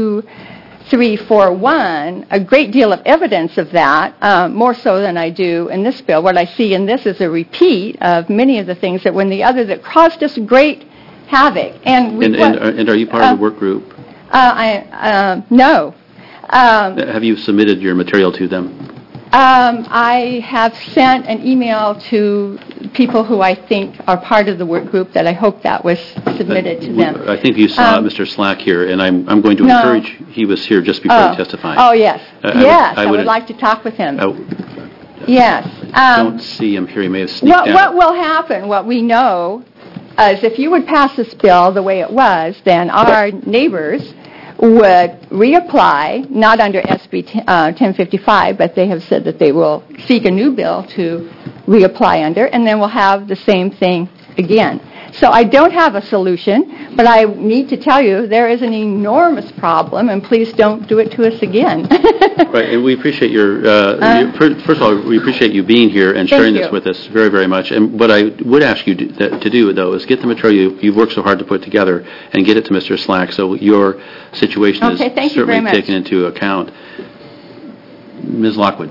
2341 a great deal of evidence of that, more so than I do in this bill. What I see in this is a repeat of many of the things that were in the other that caused us great havoc. And are you part of the work group? No. Have you submitted your material to them? I have sent an email to people who I think are part of the work group that I hope that was submitted to them. I think you saw Mr. Slack here, and I'm going to encourage, he was here just before he testified. Oh, yes. I would like to talk with him. Yes. I don't see him here. He may have sneaked out. What will happen, what we know, is if you would pass this bill the way it was, then our neighbors would reapply, not under SB 1055, but they have said that they will seek a new bill to reapply under, and then we'll have the same thing again. So I don't have a solution, but I need to tell you there is an enormous problem, and please don't do it to us again. Right, and we appreciate first of all, we appreciate you being here and sharing this with us very, very much. And what I would ask you to do, though, is get the material you've worked so hard to put together and get it to Mr. Slack so your situation is certainly taken into account. Ms. Lockwood.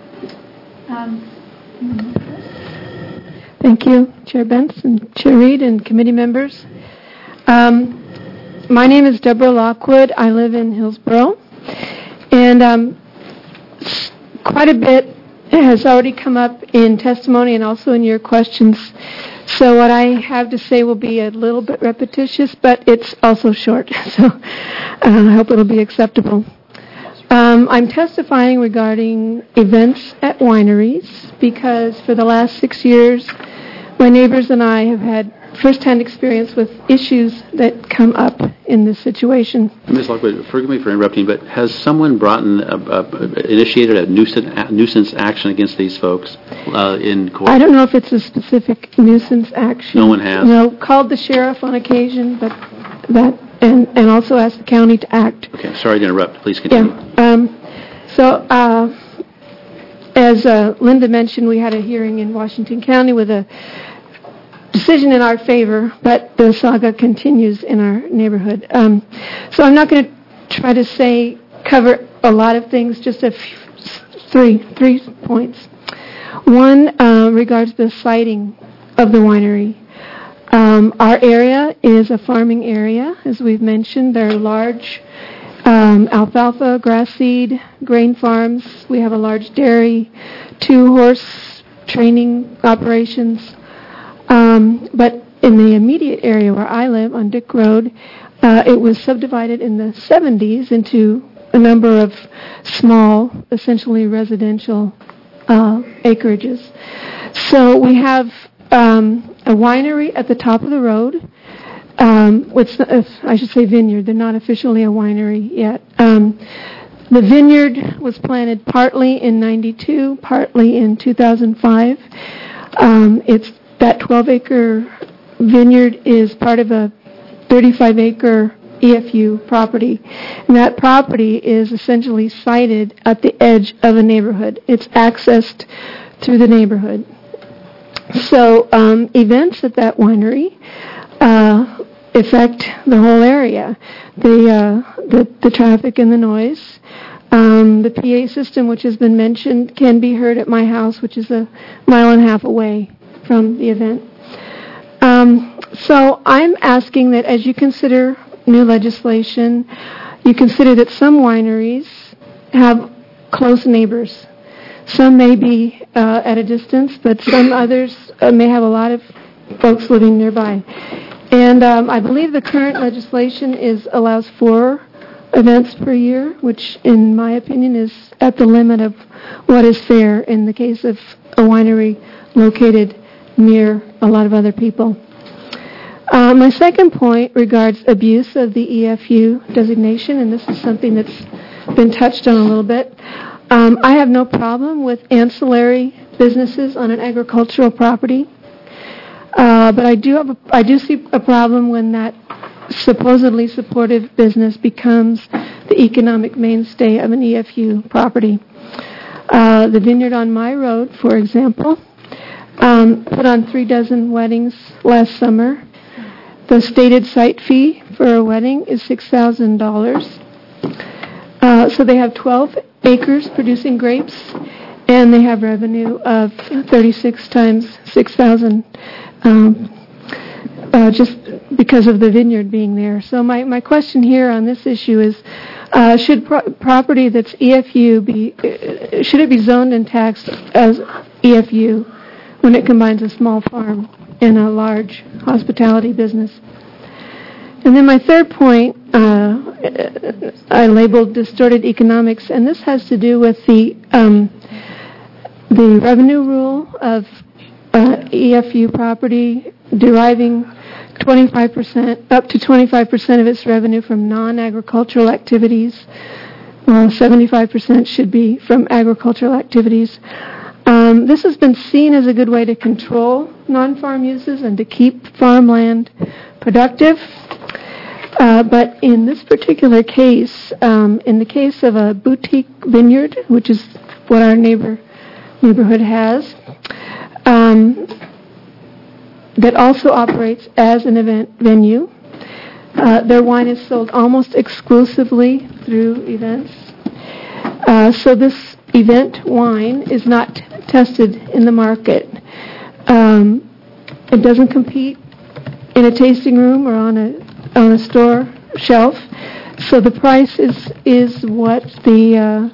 Thank you, Chair Benson, Chair Reed, and committee members. My name is Deborah Lockwood. I live in Hillsborough. And quite a bit has already come up in testimony and also in your questions. So what I have to say will be a little bit repetitious, but it's also short. So I hope it'll be acceptable. I'm testifying regarding events at wineries because for the last 6 years, my neighbors and I have had first-hand experience with issues that come up in this situation. Ms. Lockwood, forgive me for interrupting, but has someone initiated a nuisance action against these folks in court? I don't know if it's a specific nuisance action. No one has? No, called the sheriff on occasion, but that and also asked the county to act. Okay, sorry to interrupt. Please continue. Yeah. As Linda mentioned, we had a hearing in Washington County with a decision in our favor, but the saga continues in our neighborhood. So I'm not going to try to cover a lot of things, just three points. One regards the siting of the winery. Our area is a farming area, as we've mentioned. There are large alfalfa, grass seed, grain farms. We have a large dairy, 2 horse training operations. But in the immediate area where I live on Dick Road, it was subdivided in the 70s into a number of small, essentially residential acreages. So we have a winery at the top of the road. I should say vineyard. They're not officially a winery yet. The vineyard was planted partly in 92, partly in 2005. That 12-acre vineyard is part of a 35-acre EFU property. And that property is essentially sited at the edge of a neighborhood. It's accessed through the neighborhood. So events at that winery affect the whole area. The traffic and the noise. The PA system, which has been mentioned, can be heard at my house, which is a mile and a half away from the event. So I'm asking that as you consider new legislation, you consider that some wineries have close neighbors. Some may be at a distance, but some others may have a lot of folks living nearby. And I believe the current legislation allows 4 events per year, which in my opinion is at the limit of what is fair in the case of a winery located near a lot of other people. My second point regards abuse of the EFU designation, and this is something that's been touched on a little bit. I have no problem with ancillary businesses on an agricultural property, but I do see a problem when that supposedly supportive business becomes the economic mainstay of an EFU property. The vineyard on my road, for example, put on 36 weddings last summer. The stated site fee for a wedding is $6,000. So they have 12 acres producing grapes, and they have revenue of 36 times 6,000 just because of the vineyard being there. So my question here on this issue is, should property that's EFU should it be zoned and taxed as EFU when it combines a small farm and a large hospitality business? And then my third point, I labeled distorted economics, and this has to do with the revenue rule of EFU property deriving 25%, up to 25% of its revenue from non-agricultural activities. 75% should be from agricultural activities. This has been seen as a good way to control non-farm uses and to keep farmland productive. But in this particular case, in the case of a boutique vineyard, which is what our neighborhood has, that also operates as an event venue, their wine is sold almost exclusively through events. So this event wine is not tested in the market. It doesn't compete in a tasting room or on a store shelf. So the price is what the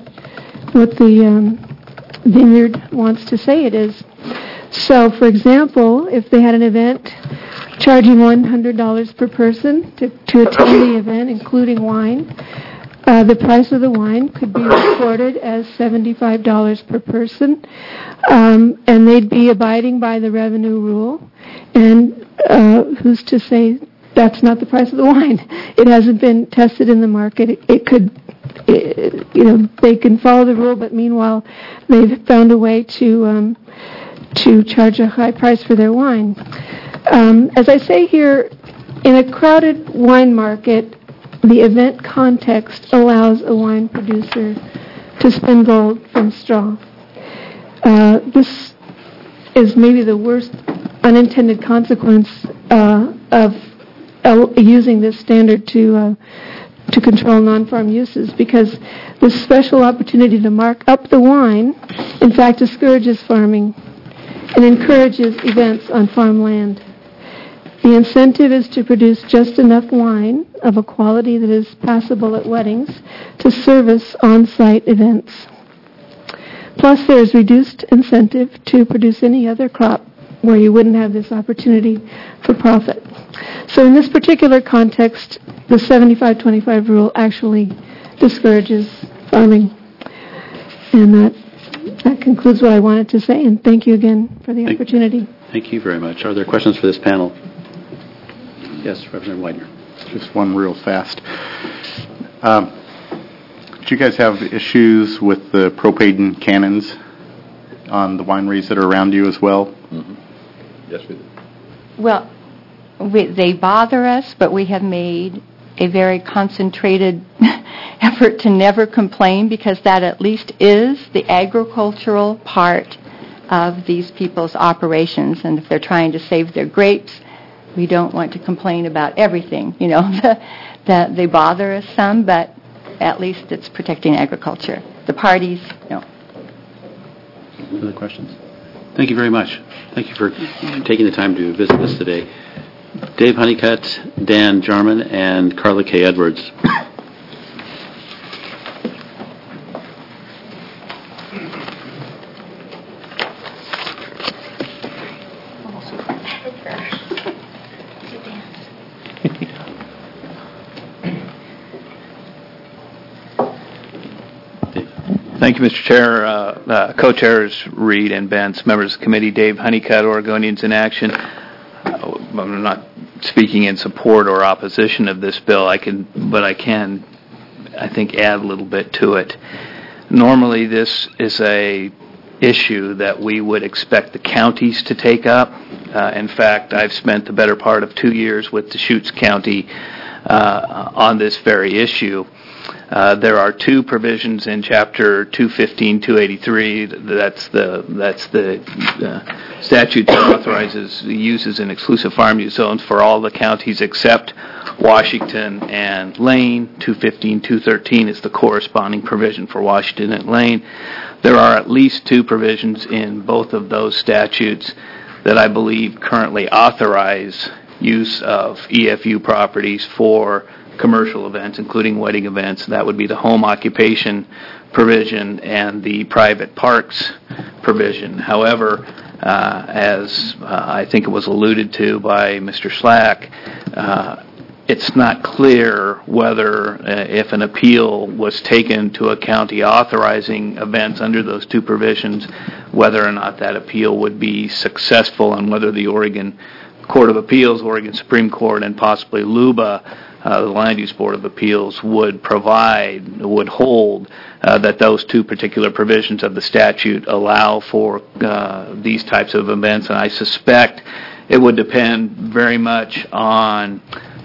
vineyard wants to say it is. So, for example, if they had an event charging $100 per person to attend the event, including wine, the price of the wine could be recorded as $75 per person, and they'd be abiding by the revenue rule. And who's to say that's not the price of the wine? It hasn't been tested in the market. It could, they can follow the rule, but meanwhile, they've found a way to charge a high price for their wine. As I say here, in a crowded wine market, the event context allows a wine producer to spin gold from straw. This is maybe the worst unintended consequence of using this standard to control non-farm uses, because this special opportunity to mark up the wine, in fact, discourages farming and encourages events on farmland. The incentive is to produce just enough wine of a quality that is passable at weddings to service on-site events. Plus, there is reduced incentive to produce any other crop where you wouldn't have this opportunity for profit. So in this particular context, the 75-25 rule actually discourages farming. And that concludes what I wanted to say, and thank you again for the opportunity. Thank you very much. Are there questions for this panel? Yes, Representative Widener. Just one real fast. Do you guys have issues with the propane cannons on the wineries that are around you as well? Mm-hmm. Yes, we do. Well, they bother us, but we have made a very concentrated effort to never complain, because that at least is the agricultural part of these people's operations. And if they're trying to save their grapes, we don't want to complain about everything. You know, that they bother us some, but at least it's protecting agriculture. The parties, no. Other questions? Thank you very much. Thank you for taking the time to visit us today. Dave Honeycutt, Dan Jarman, and Carla K. Edwards. Thank you, Mr. Chair. Co-chairs Reed and Bentz, members of the committee, Dave Honeycutt, Oregonians in Action. I'm not speaking in support or opposition of this bill. I think, add a little bit to it. Normally, this is a issue that we would expect the counties to take up. In fact, I've spent the better part of 2 years with Deschutes County on this very issue. There are two provisions in Chapter 215-283. That's the statute that authorizes the uses in exclusive farm use zones for all the counties except Washington and Lane. 215-213 is the corresponding provision for Washington and Lane. There are at least two provisions in both of those statutes that I believe currently authorize use of EFU properties for commercial events, including wedding events. That would be the home occupation provision and the private parks provision. However, as I think it was alluded to by Mr. Slack, it's not clear whether if an appeal was taken to a county authorizing events under those two provisions, whether or not that appeal would be successful, and whether the Oregon Court of Appeals, Oregon Supreme Court, and possibly LUBA, the Land Use Board of Appeals, would hold that those two particular provisions of the statute allow for these types of events. And I suspect it would depend very much on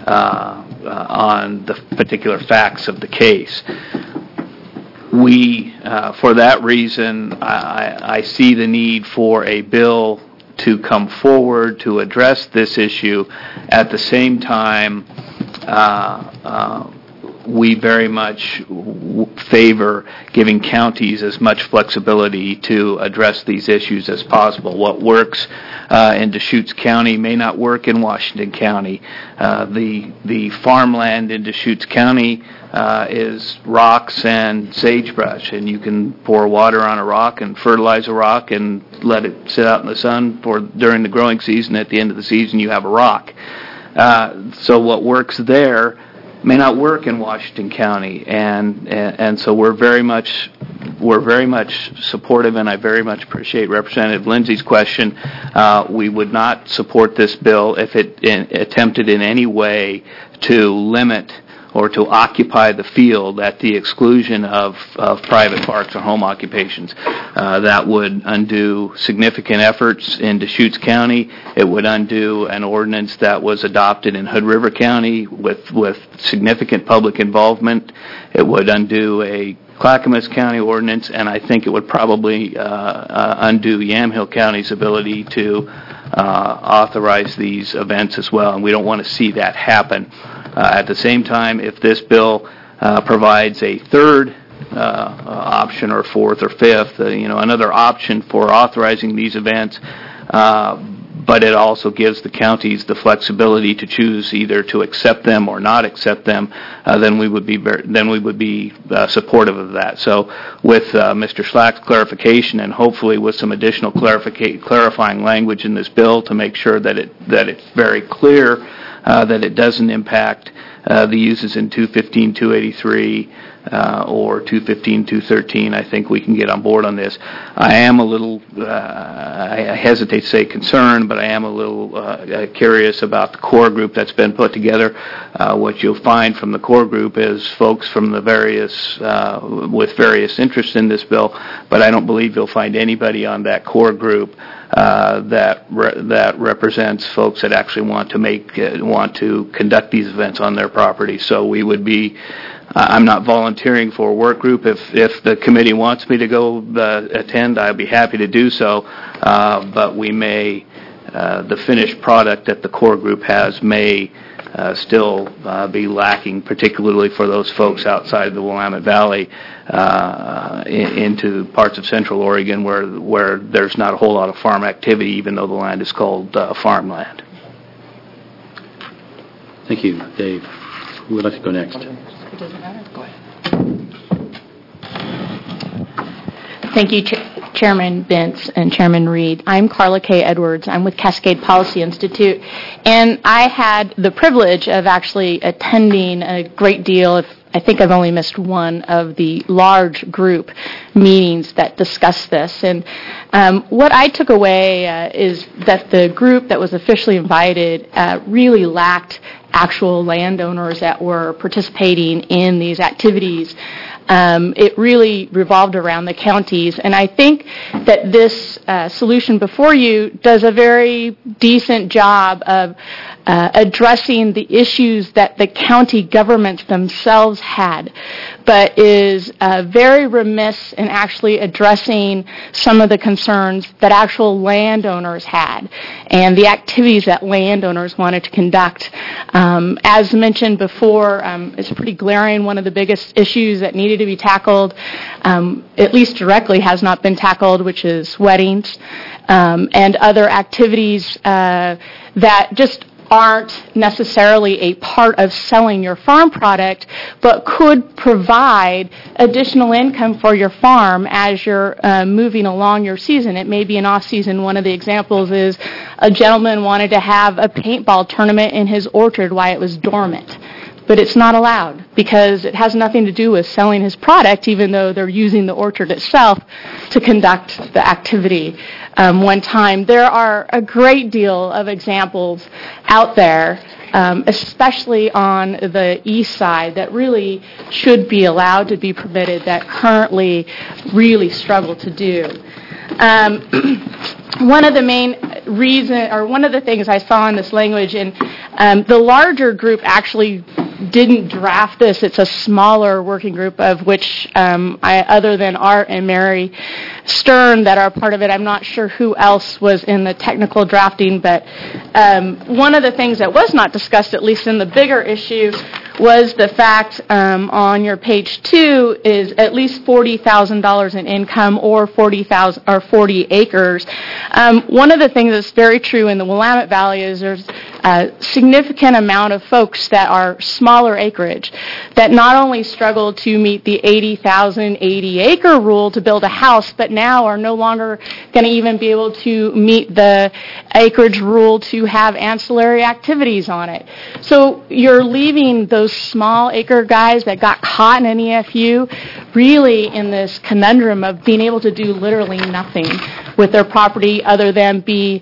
the particular facts of the case. For that reason, I see the need for a bill to come forward to address this issue. At the same time, we very much favor giving counties as much flexibility to address these issues as possible. What works in Deschutes County may not work in Washington County. The farmland in Deschutes County is rocks and sagebrush, and you can pour water on a rock and fertilize a rock and let it sit out in the sun during the growing season. At the end of the season, you have a rock. So what works there may not work in Washington County, and so we're very much supportive, and I very much appreciate Representative Lindsay's question. We would not support this bill if it attempted in any way to limit or to occupy the field at the exclusion of private parks or home occupations. That would undo significant efforts in Deschutes County. It would undo an ordinance that was adopted in Hood River County with significant public involvement. It would undo a Clackamas County ordinance, and I think it would probably undo Yamhill County's ability to authorize these events as well, and we don't want to see that happen. At the same time, if this bill provides a third option, or fourth or fifth, another option for authorizing these events, but it also gives the counties the flexibility to choose either to accept them or not accept them. Then we would be supportive of that. So with Mr. Schlack's clarification and hopefully with some additional clarifying language in this bill to make sure that it's very clear that it doesn't impact the uses in 215, 283, or 215, 213, I think we can get on board on this. I am a little, I hesitate to say concerned, but I am a little curious about the core group that's been put together. What you'll find from the core group is folks from the various, with various interests in this bill, but I don't believe you'll find anybody on that core group that represents folks that actually want to conduct these events on their property. So we would be, I'm not volunteering for a work group. If the committee wants me to go attend, I'd be happy to do so. But we may, the finished product that the core group has may still be lacking, particularly for those folks outside the Willamette Valley into parts of central Oregon where there's not a whole lot of farm activity, even though the land is called farmland. Thank you, Dave. Who would like to go next? It doesn't matter. Go ahead. Thank you, Chairman Bentz and Chairman Reed. I'm Carla K. Edwards. I'm with Cascade Policy Institute, and I had the privilege of actually attending a great deal of, I think I've only missed one of the large group meetings that discuss this. And what I took away is that the group that was officially invited really lacked actual landowners that were participating in these activities. It really revolved around the counties, and I think that this solution before you does a very decent job of addressing the issues that the county governments themselves had, but is very remiss in actually addressing some of the concerns that actual landowners had and the activities that landowners wanted to conduct. As mentioned before, it's pretty glaring. One of the biggest issues that needed to be tackled, at least directly, has not been tackled, which is weddings and other activities that just aren't necessarily a part of selling your farm product, but could provide additional income for your farm as you're moving along your season. It may be an off-season. One of the examples is a gentleman wanted to have a paintball tournament in his orchard while it was dormant. But it's not allowed because it has nothing to do with selling his product, even though they're using the orchard itself to conduct the activity. One time, there are a great deal of examples out there, especially on the east side, that really should be allowed to be permitted, that currently really struggle to do. One of the main one of the things I saw in this language, and the larger group actually didn't draft this. It's a smaller working group of which, other than Art and Mary Stern that are part of it, I'm not sure who else was in the technical drafting, but one of the things that was not discussed, at least in the bigger issue, was the fact on your page 2 is at least $40,000 in income or 40 acres. One of the things that's very true in the Willamette Valley is there's a significant amount of folks that are smaller acreage that not only struggle to meet the 80,000 80-acre rule to build a house, but now are no longer going to even be able to meet the acreage rule to have ancillary activities on it. So you're leaving those small acre guys that got caught in an EFU really in this conundrum of being able to do literally nothing with their property other than be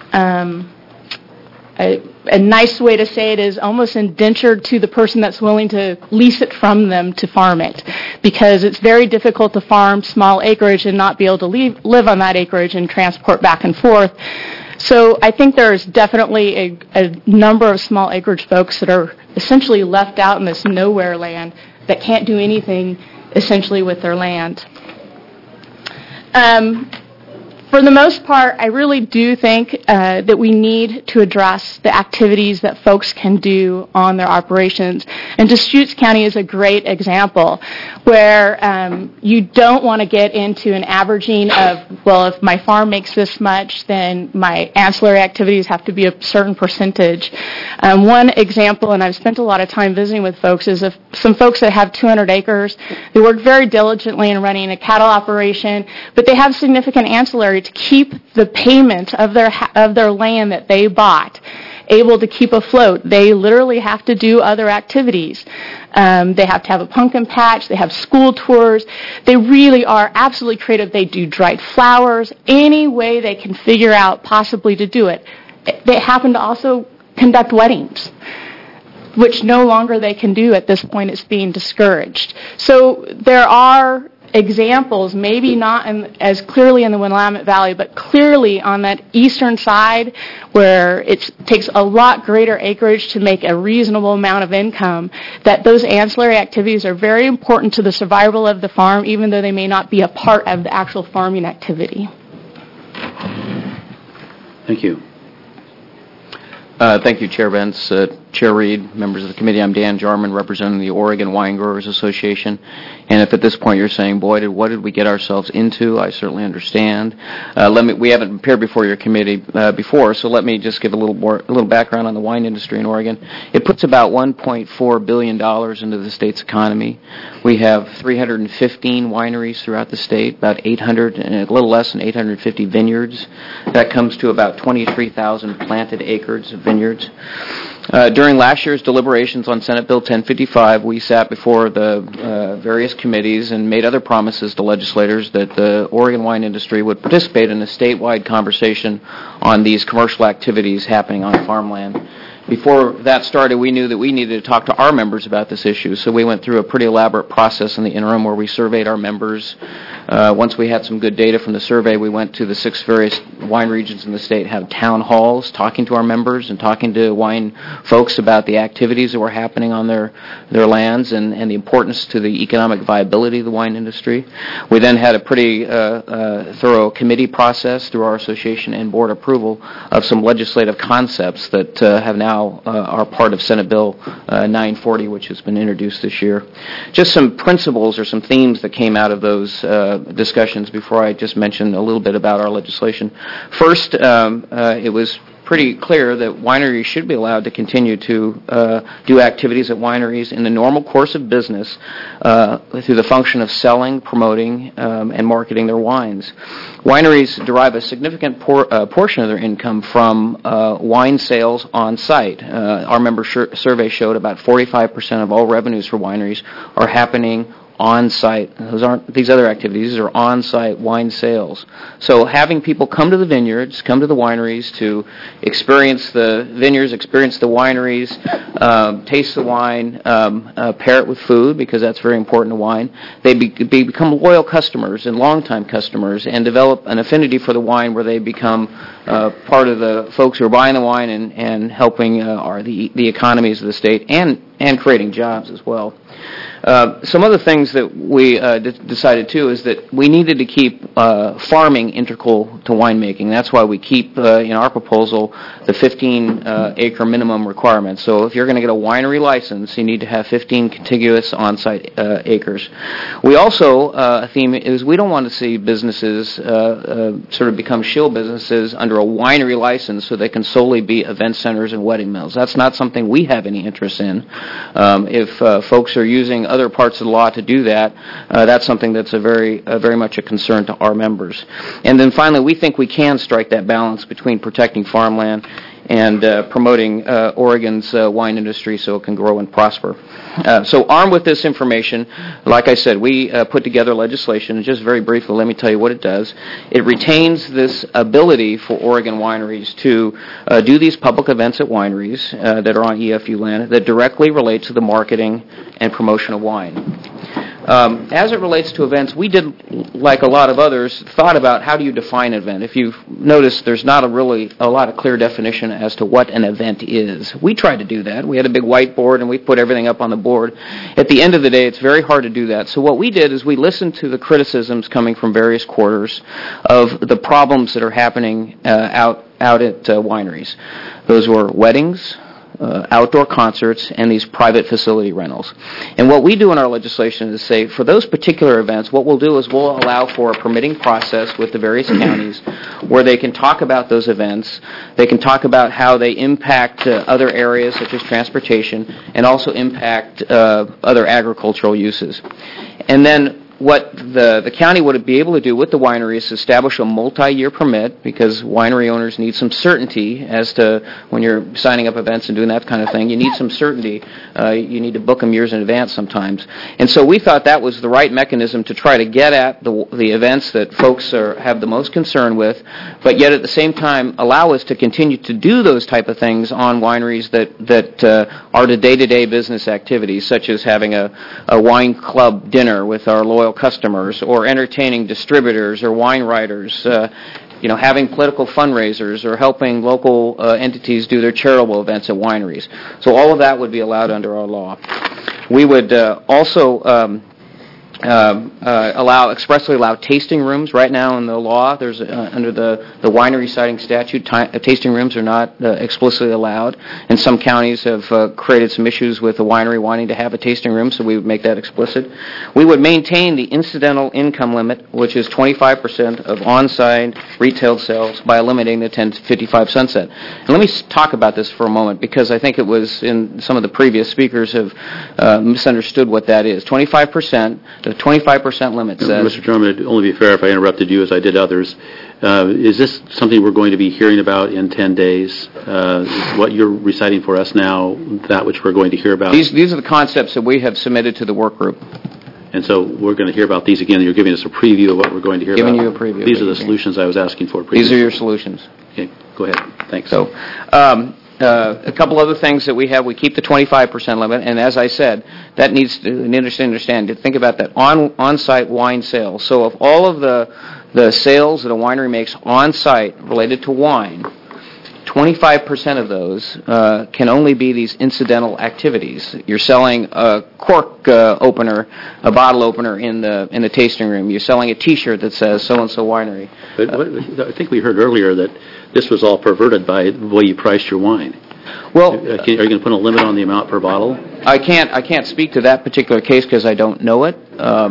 a nice way to say it is almost indentured to the person that's willing to lease it from them to farm it, because it's very difficult to farm small acreage and not be able to live on that acreage and transport back and forth. So I think there's definitely a number of small acreage folks that are essentially left out in this nowhere land that can't do anything essentially with their land. For the most part, I really do think that we need to address the activities that folks can do on their operations. And Deschutes County is a great example where you don't want to get into an averaging of, well, if my farm makes this much, then my ancillary activities have to be a certain percentage. One example, and I've spent a lot of time visiting with folks, is if some folks that have 200 acres, they work very diligently in running a cattle operation, but they have significant ancillary to keep the payment of their land that they bought able to keep afloat. They literally have to do other activities. They have to have a pumpkin patch. They have school tours. They really are absolutely creative. They do dried flowers, any way they can figure out possibly to do it. They happen to also conduct weddings, which no longer they can do at this point. It's being discouraged. So there are examples, maybe not as clearly in the Willamette Valley, but clearly on that eastern side where it takes a lot greater acreage to make a reasonable amount of income, that those ancillary activities are very important to the survival of the farm, even though they may not be a part of the actual farming activity. Thank you. Thank you, Chair Bentz, Chair Reed, members of the committee. I'm Dan Jarman, representing the Oregon Wine Growers Association. And if at this point you're saying, boy, what did we get ourselves into, I certainly understand. We haven't appeared before your committee before, so let me just give a little background on the wine industry in Oregon. It puts about $1.4 billion into the state's economy. We have 315 wineries throughout the state, about 800, a little less than 850 vineyards. That comes to about 23,000 planted acres of vineyards. During last year's deliberations on Senate Bill 1055, we sat before the various committees and made other promises to legislators that the Oregon wine industry would participate in a statewide conversation on these commercial activities happening on farmland. Before that started, we knew that we needed to talk to our members about this issue, so we went through a pretty elaborate process in the interim where we surveyed our members. Once we had some good data from the survey, we went to the 6 various wine regions in the state, had town halls talking to our members and talking to wine folks about the activities that were happening on their lands and the importance to the economic viability of the wine industry. We then had a pretty thorough committee process through our association and board approval of some legislative concepts that have now are part of Senate Bill 940, which has been introduced this year. Just some principles or some themes that came out of those discussions before I just mention a little bit about our legislation. First, it was pretty clear that wineries should be allowed to continue to do activities at wineries in the normal course of business through the function of selling, promoting, and marketing their wines. Wineries derive a significant portion of their income from wine sales on site. Our member survey showed about 45% of all revenues for wineries are happening on-site. Those aren't these other activities. These are on-site wine sales. So having people come to the vineyards, come to the wineries to experience the vineyards, experience the wineries, taste the wine, pair it with food because that's very important to wine. They become loyal customers and longtime customers and develop an affinity for the wine where they become part of the folks who are buying the wine and helping the economies of the state and creating jobs as well. Some other things that we decided, too, is that we needed to keep farming integral to winemaking. That's why we keep, in our proposal, the 15-acre minimum requirement. So if you're going to get a winery license, you need to have 15 contiguous on-site acres. We also, a theme is we don't want to see businesses sort of become shill businesses under a winery license so they can solely be event centers and wedding mills. That's not something we have any interest in. If folks are using other parts of the law to do that, that's something that's very much a concern to our members. And then finally, we think we can strike that balance between protecting farmland and promoting Oregon's wine industry so it can grow and prosper. So armed with this information, like I said, we put together legislation, and just very briefly, let me tell you what it does. It retains this ability for Oregon wineries to do these public events at wineries that are on EFU land that directly relate to the marketing and promotion of wine. As it relates to events, we did, like a lot of others, thought about how do you define an event. If you've noticed, there's not a lot of clear definition as to what an event is. We tried to do that. We had a big whiteboard, and we put everything up on the board. At the end of the day, it's very hard to do that. So what we did is we listened to the criticisms coming from various quarters of the problems that are happening out at wineries. Those were weddings, outdoor concerts, and these private facility rentals. And what we do in our legislation is say, for those particular events, what we'll do is we'll allow for a permitting process with the various counties where they can talk about those events, they can talk about how they impact other areas such as transportation, and also impact other agricultural uses. And then what the county would be able to do with the winery is establish a multi-year permit, because winery owners need some certainty as to when you're signing up events and doing that kind of thing. You need some certainty. You need to book them years in advance sometimes. And so we thought that was the right mechanism to try to get at the events that folks have the most concern with, but yet at the same time allow us to continue to do those type of things on wineries that are the day-to-day business activities, such as having a wine club dinner with our loyal customers, or entertaining distributors or wine writers, having political fundraisers, or helping local entities do their charitable events at wineries. So all of that would be allowed under our law. We would also expressly allow tasting rooms. Right now in the law, there's under the winery citing statute, tasting rooms are not explicitly allowed, and some counties have created some issues with the winery wanting to have a tasting room, so we would make that explicit. We would maintain the incidental income limit, which is 25% of on-site retail sales, by eliminating the 1055 sunset. And let me talk about this for a moment, because I think it was in some of the previous speakers have misunderstood what that is. 25%. The 25% limit says... Mr. Chairman, it'd only be fair if I interrupted you as I did others. Is this something we're going to be hearing about in 10 days? What you're reciting for us now, that which we're going to hear about? These are the concepts that we have submitted to the work group. And so we're going to hear about these again. You're giving us a preview of what we're going to hear about. Giving you a preview. These are the solutions I was asking for. These are your solutions. Okay, go ahead. Thanks. So, a couple other things that we have, we keep the 25% limit, and as I said, that needs to understand. Think about that on-site wine sales. So of all of the sales that a winery makes on-site related to wine, 25% of those can only be these incidental activities. You're selling a cork opener, a bottle opener in the tasting room. You're selling a T-shirt that says so-and-so winery. But I think we heard earlier that this was all perverted by the way you priced your wine. Well, are you going to put a limit on the amount per bottle? I can't speak to that particular case because I don't know it.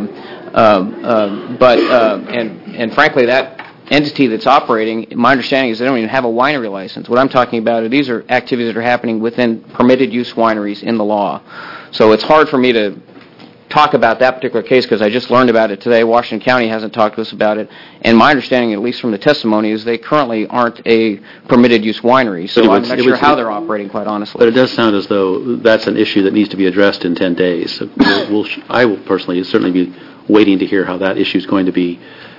But frankly, that entity that's operating, my understanding is they don't even have a winery license. What I'm talking about are these are activities that are happening within permitted use wineries in the law. So it's hard for me to talk about that particular case because I just learned about it today. Washington County hasn't talked to us about it. And my understanding, at least from the testimony, is they currently aren't a permitted use winery. So I'm not sure how they're operating, quite honestly. But it does sound as though that's an issue that needs to be addressed in 10 days. So I will personally certainly be waiting to hear how that issue is going to be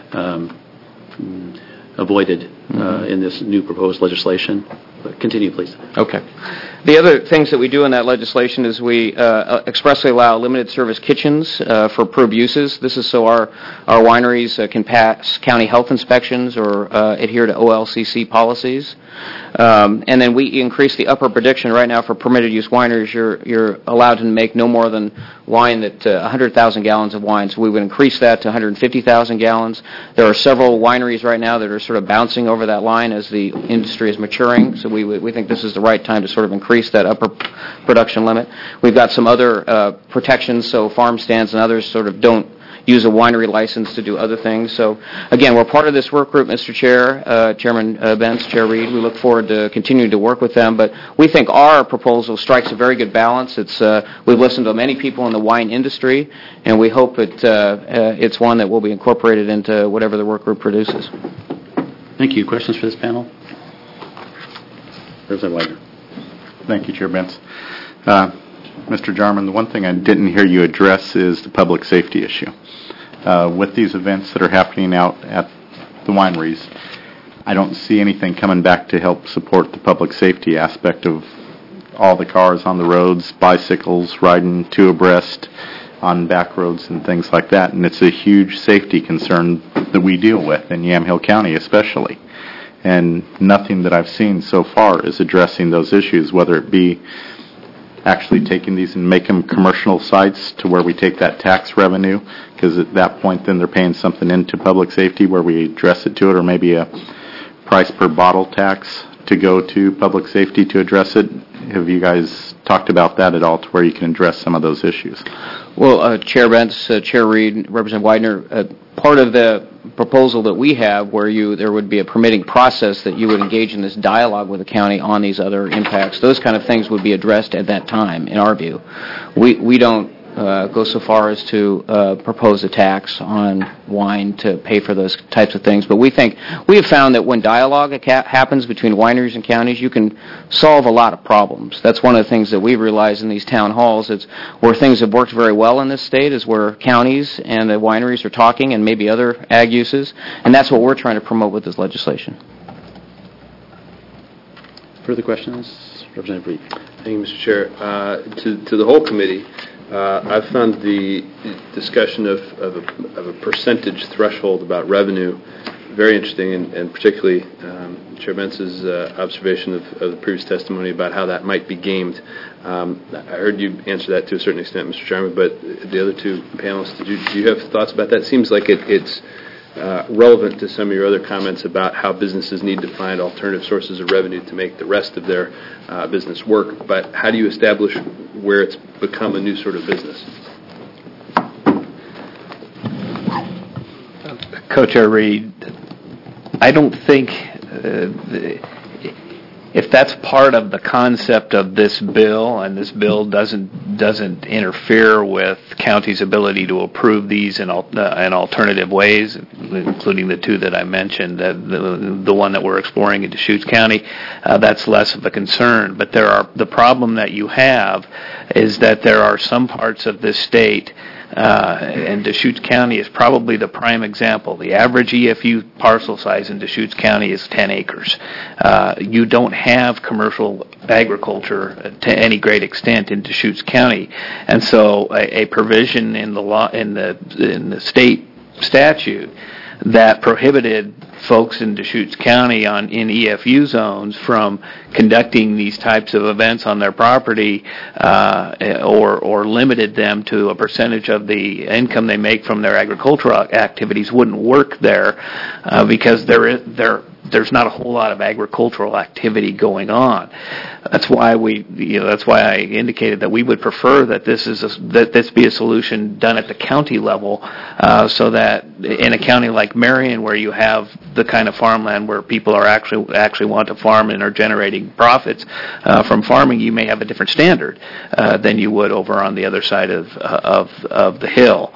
avoided in this new proposed legislation. But continue, please. Okay. The other things that we do in that legislation is we expressly allow limited service kitchens for approved uses. This is so our wineries can pass county health inspections or adhere to OLCC policies. And then we increase the upper prediction. Right now for permitted use wineries, you're allowed to make no more than wine that 100,000 gallons of wine. So we would increase that to 150,000 gallons. There are several wineries right now that are sort of bouncing over that line as the industry is maturing. So we think this is the right time to sort of increase that upper production limit. We've got some other protections, so farm stands and others sort of don't use a winery license to do other things. So, again, we're part of this work group, Mr. Chair, Chairman Bentz, Chair Reed. We look forward to continuing to work with them. But we think our proposal strikes a very good balance. We've listened to many people in the wine industry, and we hope it's one that will be incorporated into whatever the work group produces. Thank you. Questions for this panel? Representative Wagner. Thank you, Chair Bentz. Mr. Jarman, the one thing I didn't hear you address is the public safety issue. With these events that are happening out at the wineries, I don't see anything coming back to help support the public safety aspect of all the cars on the roads, bicycles riding two abreast. on back roads and things like that, and it's a huge safety concern that we deal with in Yamhill County especially. And nothing that I've seen so far is addressing those issues, whether it be actually taking these and make them commercial sites to where we take that tax revenue, because at that point then they're paying something into public safety where we address it to it, or maybe a price per bottle tax to go to public safety to address it. Have you guys talked about that at all to where you can address some of those issues? Well, Chair Bentz, Chair Reed, Representative Widener, part of the proposal that we have where there would be a permitting process that you would engage in this dialogue with the county on these other impacts, those kind of things would be addressed at that time, in our view. We don't go so far as to propose a tax on wine to pay for those types of things. But we have found that when dialogue happens between wineries and counties, you can solve a lot of problems. That's one of the things that we've realized in these town halls. It's where things have worked very well in this state is where counties and the wineries are talking, and maybe other ag uses, and that's what we're trying to promote with this legislation. Further questions? Representative Reed. Thank you, Mr. Chair. To the whole committee, I've found the discussion of a percentage threshold about revenue very interesting, and particularly Chair Bentz's observation of the previous testimony about how that might be gamed. I heard you answer that to a certain extent, Mr. Chairman, but the other two panelists, do you have thoughts about that? It seems like it's relevant to some of your other comments about how businesses need to find alternative sources of revenue to make the rest of their business work, but how do you establish where it's become a new sort of business? Co-Chair Reed, I don't think if that's part of the concept of this bill, and this bill doesn't interfere with counties' ability to approve these in alternative ways, including the two that I mentioned, the one that we're exploring in Deschutes County, that's less of a concern. But the problem that you have is that there are some parts of this state, and Deschutes County is probably the prime example. The average EFU parcel size in Deschutes County is 10 acres. You don't have commercial agriculture to any great extent in Deschutes County, and so a provision in the law in the state statute that prohibited folks in Deschutes County in EFU zones from conducting these types of events on their property, or limited them to a percentage of the income they make from their agricultural activities wouldn't work there, because there's not a whole lot of agricultural activity going on. That's why that's why I indicated that we would prefer that this be a solution done at the county level, so that in a county like Marion, where you have the kind of farmland where people are actually want to farm and are generating profits from farming, you may have a different standard than you would over on the other side of the hill.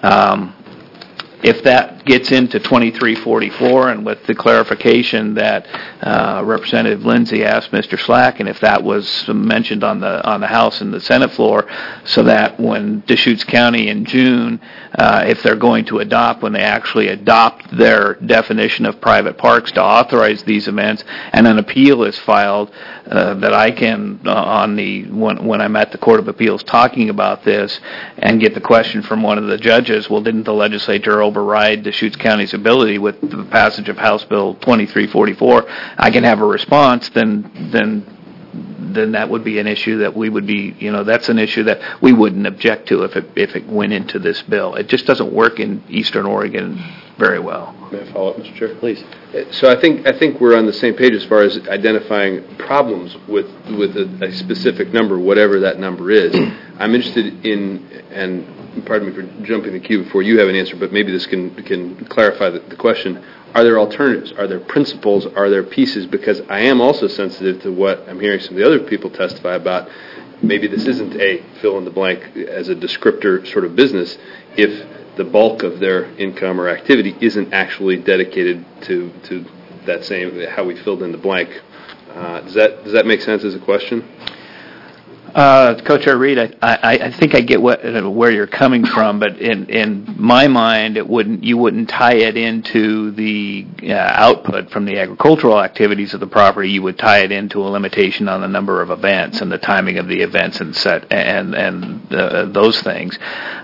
If that gets into 2344, and with the clarification that Representative Lindsay asked Mr. Slack, and if that was mentioned on the House and the Senate floor, so that when Deschutes County in June, if they're going to when they actually adopt their definition of private parks to authorize these events, and an appeal is filed, that I can when I'm at the Court of Appeals talking about this, and get the question from one of the judges, well, didn't the legislature override Deschutes County's ability with the passage of House Bill 2344? I can have a response, then that would be an issue that we would be, that's an issue that we wouldn't object to if it went into this bill. It just doesn't work in Eastern Oregon very well. May I follow up, Mr. Chair? Please. So I think we're on the same page as far as identifying problems with a specific number, whatever that number is. I'm interested in, and pardon me for jumping the queue before you have an answer, but maybe this can clarify the question. Are there alternatives? Are there principles? Are there pieces? Because I am also sensitive to what I'm hearing some of the other people testify about. Maybe this isn't a fill-in-the-blank as a descriptor sort of business if the bulk of their income or activity isn't actually dedicated to that same, how we filled in the blank. Does that make sense as a question? Co-Chair Reed, I think I get where you're coming from, but in my mind, you wouldn't tie it into the output from the agricultural activities of the property. You would tie it into a limitation on the number of events and the timing of the events and those things.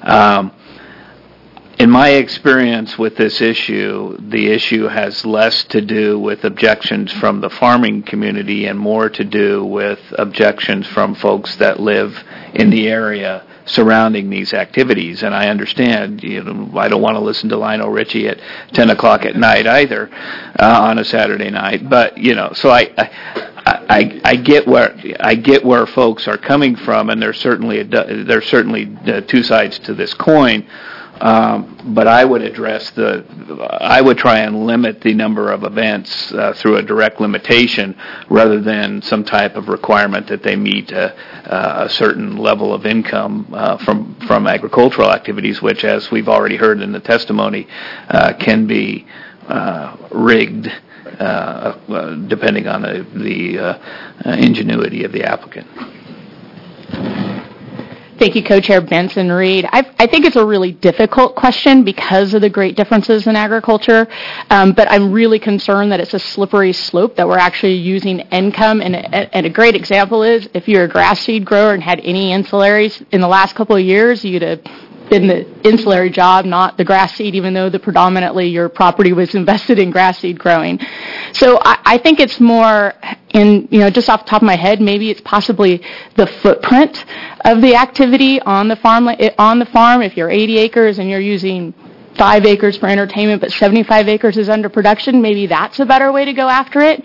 In my experience with this issue, the issue has less to do with objections from the farming community and more to do with objections from folks that live in the area surrounding these activities. And I understand, I don't want to listen to Lionel Richie at 10 o'clock at night either on a Saturday night. But, so I get where folks are coming from, and there's certainly two sides to this coin. But I would try and limit the number of events through a direct limitation rather than some type of requirement that they meet a certain level of income from agricultural activities, which, as we've already heard in the testimony, can be rigged depending on the ingenuity of the applicant. Thank you, Co-Chair Benson Reed. I think it's a really difficult question because of the great differences in agriculture, but I'm really concerned that it's a slippery slope, that we're actually using income. And a great example is if you're a grass seed grower and had any ancillaries in the last couple of years, you'd have been the ancillary job, not the grass seed, even though predominantly your property was invested in grass seed growing. So I think it's more just off the top of my head, maybe it's possibly the footprint of the activity on the farm. If you're 80 acres and you're using 5 acres for entertainment, but 75 acres is under production, maybe that's a better way to go after it.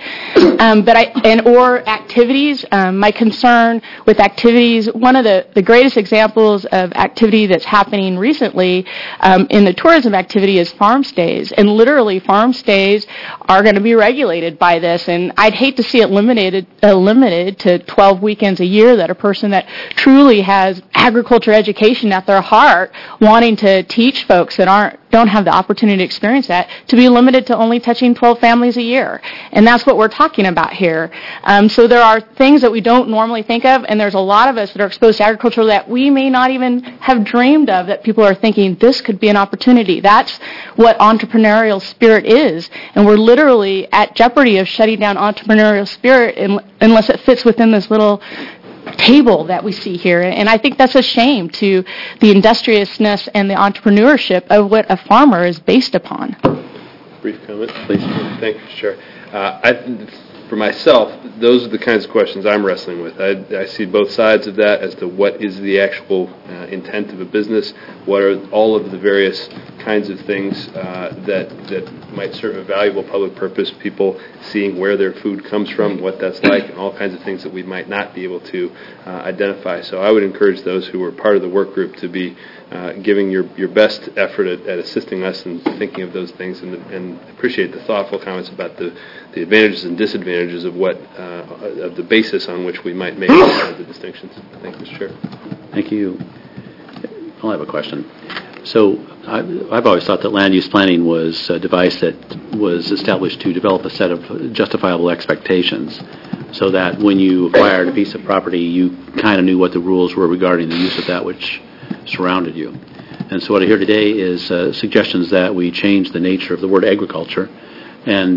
Or activities. My concern with activities, one of the greatest examples of activity that's happening recently in the tourism activity is farm stays. And literally, farm stays are going to be regulated by this. And I'd hate to see it limited to 12 weekends a year, that a person that truly has agriculture education at their heart, wanting to teach folks that don't have the opportunity to experience that, to be limited to only touching 12 families a year. And that's what we're talking about here. So there are things that we don't normally think of, and there's a lot of us that are exposed to agriculture that we may not even have dreamed of, that people are thinking this could be an opportunity. That's what entrepreneurial spirit is. And we're literally at jeopardy of shutting down entrepreneurial spirit unless it fits within this little table that we see here. And I think that's a shame to the industriousness and the entrepreneurship of what a farmer is based upon. Brief comment, please. Thank you, Chair. For myself, those are the kinds of questions I'm wrestling with. I see both sides of that as to what is the actual intent of a business, what are all of the various kinds of things that might serve a valuable public purpose, people seeing where their food comes from, what that's like, and all kinds of things that we might not be able to identify. So I would encourage those who are part of the work group to be giving your best effort at assisting us in thinking of those things, and appreciate the thoughtful comments about the advantages and disadvantages of of the basis on which we might make the distinctions. Thank you, Mr. Chair. Thank you. I'll have a question. So I've always thought that land use planning was a device that was established to develop a set of justifiable expectations, so that when you acquired a piece of property, you kind of knew what the rules were regarding the use of that which surrounded you. And so what I hear today is suggestions that we change the nature of the word agriculture. And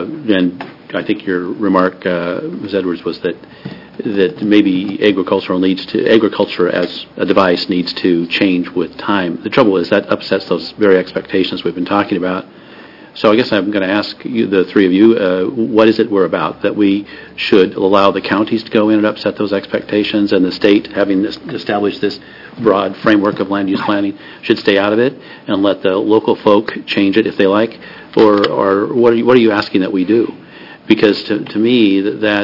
I think your remark, Ms. Edwards, was that maybe agriculture as a device needs to change with time. The trouble is that upsets those very expectations we've been talking about. So I guess I'm going to ask you, the three of you, what is it we're about? That we should allow the counties to go in and upset those expectations, and the state, having established this broad framework of land use planning, should stay out of it and let the local folk change it if they like? Or what are you asking that we do? Because to me,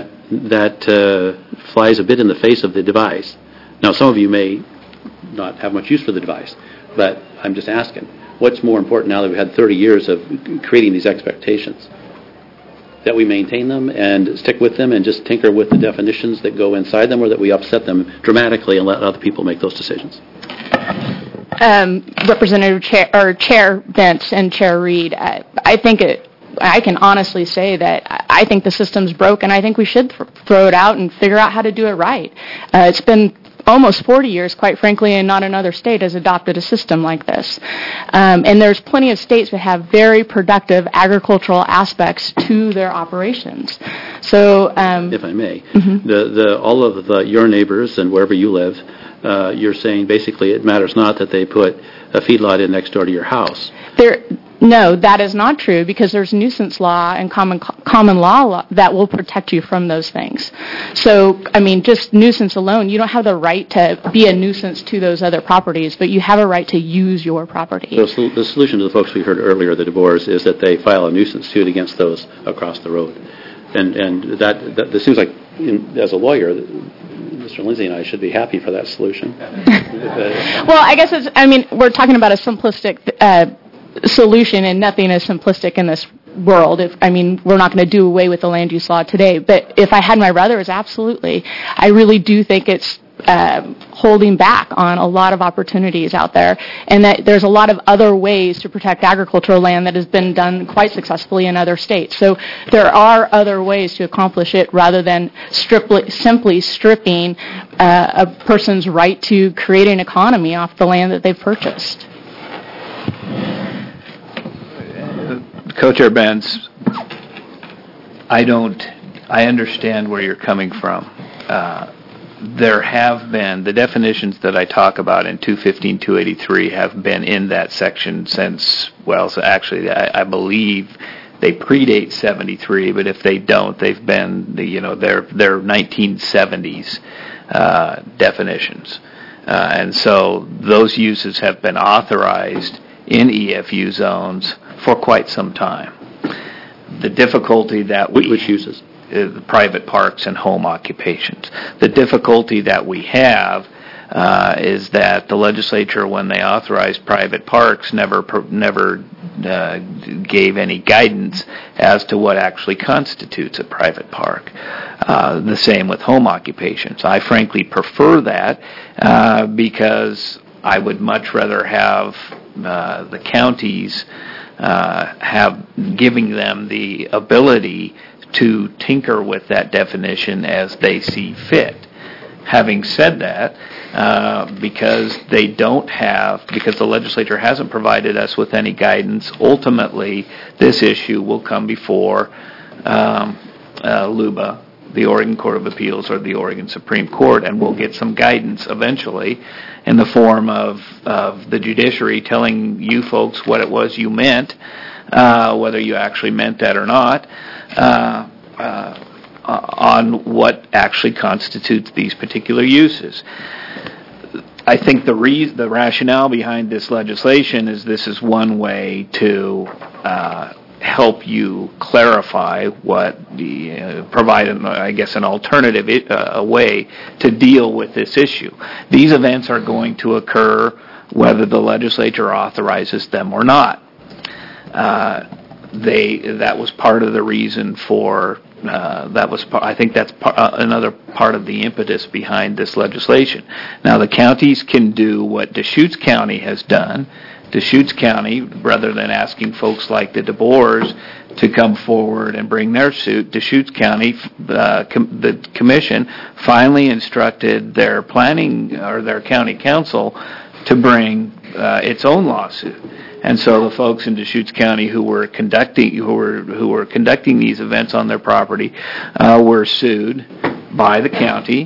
that flies a bit in the face of the device. Now, some of you may not have much use for the device, but I'm just asking, what's more important now that we've had 30 years of creating these expectations? That we maintain them and stick with them and just tinker with the definitions that go inside them, or that we upset them dramatically and let other people make those decisions? Chair Bentz and Chair Reed, I think I can honestly say that I think the system's broken. I think we should throw it out and figure out how to do it right. It's been almost 40 years, quite frankly, and not another state has adopted a system like this. And there's plenty of states that have very productive agricultural aspects to their operations. So, if I may, all of your neighbors and wherever you live, you're saying basically it matters not that they put a feedlot in next door to your house. No, that is not true, because there's nuisance law and common law that will protect you from those things. So, I mean, just nuisance alone, you don't have the right to be a nuisance to those other properties, but you have a right to use your property. So the solution to the folks we heard earlier, the DeBoers, is that they file a nuisance suit against those across the road. And that seems like, as a lawyer, Mr. Lindsay and I should be happy for that solution. Well, I guess we're talking about a simplistic solution, and nothing is simplistic in this world. We're not going to do away with the land use law today, but if I had my druthers, absolutely. I really do think it's holding back on a lot of opportunities out there, and that there's a lot of other ways to protect agricultural land that has been done quite successfully in other states. So there are other ways to accomplish it rather than simply stripping a person's right to create an economy off the land that they've purchased. Co-Chair Benz, I understand where you're coming from. There have been, the definitions that I talk about in 215-283 have been in that section since, I believe they predate 73, but if they don't, they've been, they're 1970s definitions. And so those uses have been authorized in EFU zones for quite some time. The difficulty that which uses? Private parks and home occupations. The difficulty that we have is that the legislature, when they authorized private parks, never gave any guidance as to what actually constitutes a private park. The same with home occupations. I frankly prefer that because I would much rather have the counties giving them the ability to tinker with that definition as they see fit. Having said that, because the legislature hasn't provided us with any guidance, ultimately this issue will come before LUBA, the Oregon Court of Appeals, or the Oregon Supreme Court, and we'll get some guidance eventually in the form of the judiciary telling you folks what it was you meant, whether you actually meant that or not, on what actually constitutes these particular uses. I think the rationale behind this legislation is this is one way to help you clarify provide, I guess, an alternative way to deal with this issue. These events are going to occur whether the legislature authorizes them or not. That was part of the reason for I think that's another part of the impetus behind this legislation. Now, the counties can do what Deschutes County has done. Deschutes County, rather than asking folks like the DeBoers to come forward and bring their suit, Deschutes County, the commission, finally instructed their planning or their county council to bring its own lawsuit. And so the folks in Deschutes County who were conducting these events on their property were sued by the county,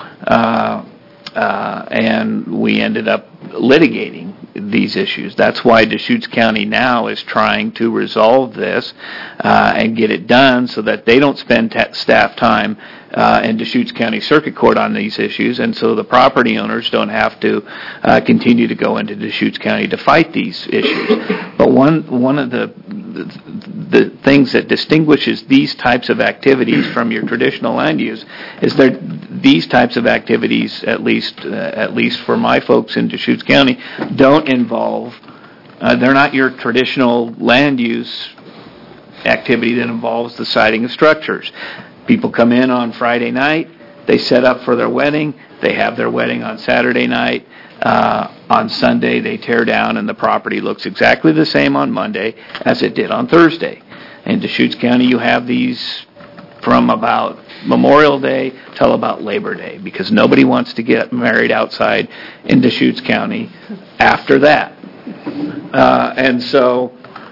and we ended up litigating these issues. That's why Deschutes County now is trying to resolve this and get it done so that they don't spend staff time in Deschutes County Circuit Court on these issues, and so the property owners don't have to continue to go into Deschutes County to fight these issues. But one of the things that distinguishes these types of activities from your traditional land use is that these types of activities, at least for my folks in Deschutes County, don't involve, they're not your traditional land use activity that involves the siting of structures. People come in on Friday night, they set up for their wedding, they have their wedding on Saturday night, on Sunday they tear down and the property looks exactly the same on Monday as it did on Thursday. In Deschutes County, you have these from about Memorial Day till about Labor Day, because nobody wants to get married outside in Deschutes County after that. And so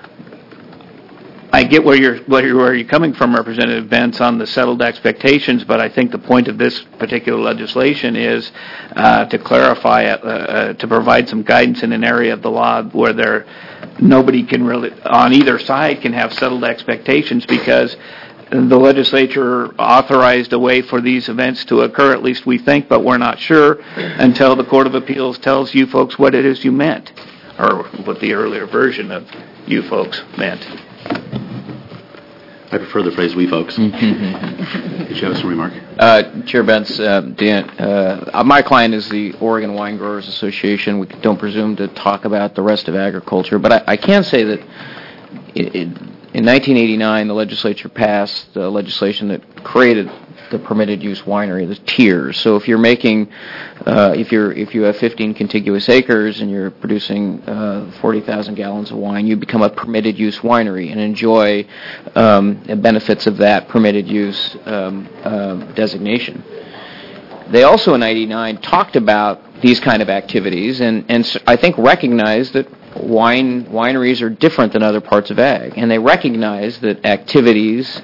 I get where you're coming from, Representative Bentz, on the settled expectations, but I think the point of this particular legislation is to clarify, to provide some guidance in an area of the law where nobody can really, on either side, can have settled expectations, because the legislature authorized a way for these events to occur, at least we think, but we're not sure until the Court of Appeals tells you folks what it is you meant, or what the earlier version of you folks meant. I prefer the phrase "we folks." Did you have some remark? Chair Bentz, Dan, my client is the Oregon Wine Growers Association. We don't presume to talk about the rest of agriculture, but I can say that in 1989, the legislature passed legislation that created the permitted use winery, the tiers. So if you're making, if you have 15 contiguous acres and you're producing 40,000 gallons of wine, you become a permitted use winery and enjoy the benefits of that permitted use designation. They also in '99 talked about these kind of activities and I think recognized that wineries are different than other parts of ag, and they recognize that activities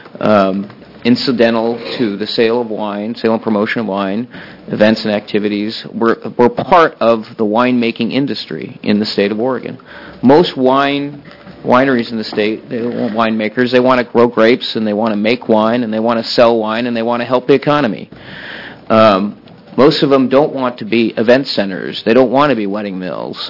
incidental to the sale of wine, sale and promotion of wine, events and activities were part of the winemaking industry in the state of Oregon. Most wineries in the state, winemakers, they want to grow grapes and they want to make wine and they want to sell wine and they want to help the economy. Most of them don't want to be event centers. They don't want to be wedding mills.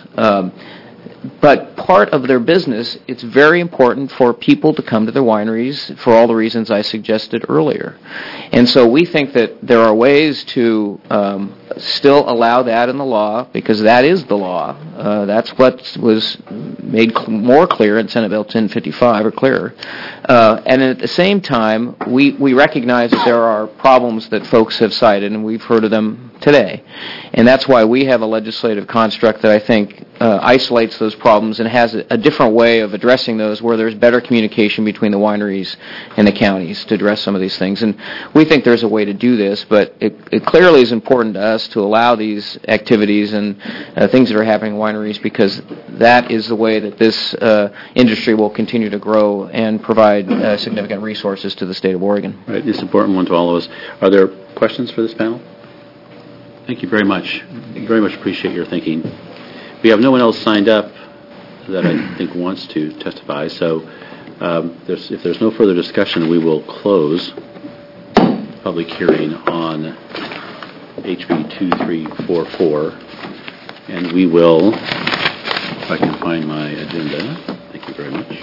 But part of their business, it's very important for people to come to their wineries for all the reasons I suggested earlier. And so we think that there are ways to still allow that in the law, because that is the law. That's what was made more clear in Senate Bill 1055, or clearer. And at the same time, we recognize that there are problems that folks have cited, and we've heard of them today. And that's why we have a legislative construct that I think isolates those problems and has a different way of addressing those, where there's better communication between the wineries and the counties to address some of these things. And we think there's a way to do this, but it clearly is important to us to allow these activities and things that are happening in wineries, because that is the way that this industry will continue to grow and provide significant resources to the state of Oregon. Right, it's an important one to all of us. Are there questions for this panel? Thank you very much. Very much appreciate your thinking. We have no one else signed up that I think wants to testify, so if there's no further discussion, we will close public hearing on HB 2344, and we will, if I can find my agenda, thank you very much,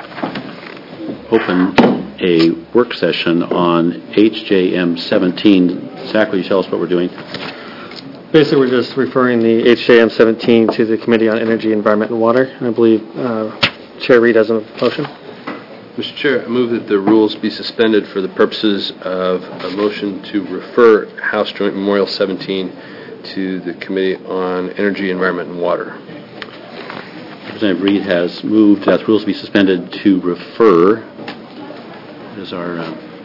open a work session on HJM 17. Zach, will you tell us what we're doing? Basically, we're just referring the HJM 17 to the Committee on Energy, Environment, and Water. And I believe Chair Reed has a motion. Mr. Chair, I move that the rules be suspended for the purposes of a motion to refer House Joint Memorial 17 to the Committee on Energy, Environment, and Water. Representative Reed has moved that the rules be suspended to refer. What is our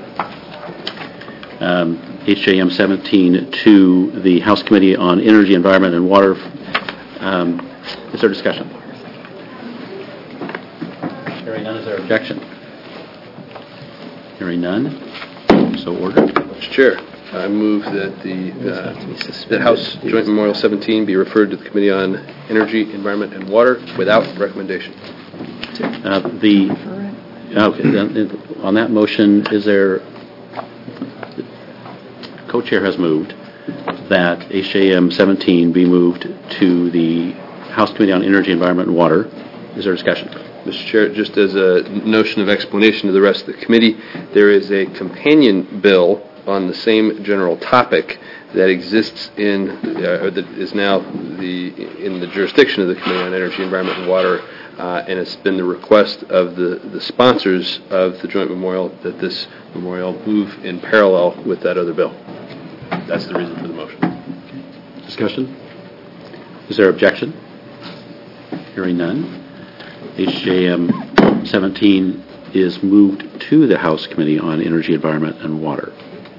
HJM 17 to the House Committee on Energy, Environment, and Water. Is there discussion? Hearing none, is there objection? Hearing none, so ordered. Mr. Chair, I move that that House Joint Memorial 17 be referred to the Committee on Energy, Environment, and Water without recommendation. On that motion, is there... Co-chair has moved that HJM 17 be moved to the House Committee on Energy, Environment, and Water. Is there discussion? Mr. Chair, just as a notion of explanation to the rest of the committee, there is a companion bill on the same general topic that exists in, or that is now in the jurisdiction of the Committee on Energy, Environment, and Water, and it's been the request of the sponsors of the joint memorial that this memorial move in parallel with that other bill. That's the reason for the motion. Discussion? Is there objection? Hearing none. HJM 17 is moved to the House Committee on Energy, Environment, and Water.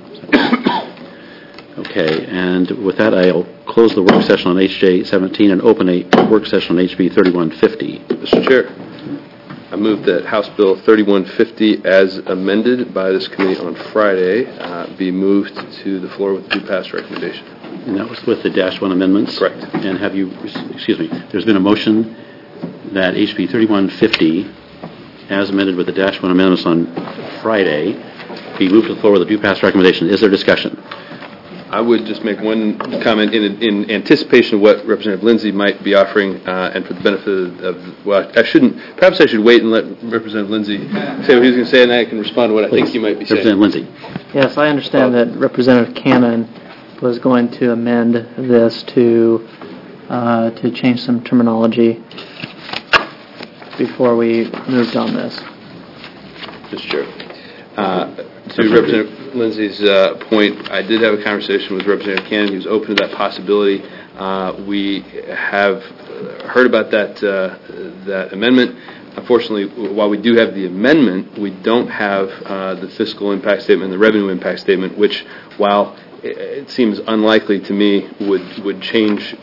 Okay, and with that, I'll close the work session on HJ 17 and open a work session on HB 3150. Mr. Chair, I move that House Bill 3150, as amended by this committee on Friday, be moved to the floor with due pass recommendation. And that was with the -1 amendments? Correct. And have you, excuse me, there's been a motion that HB 3150, as amended with the -1 amendments on Friday, be moved to the floor with a due pass recommendation. Is there discussion? I would just make one comment in anticipation of what Representative Lindsay might be offering, and for the benefit of, well, perhaps I should wait and let Representative Lindsay say what he's going to say, and I can respond to what I think he might be saying. Representative Lindsay. Yes, I understand that Representative Cannon was going to amend this to change some terminology before we moved on this. Mr. Chair. To Representative Lindsay's point, I did have a conversation with Representative Cannon. He was open to that possibility. We have heard about that amendment. Unfortunately, while we do have the amendment, we don't have the fiscal impact statement and the revenue impact statement, which, while it seems unlikely to me, would change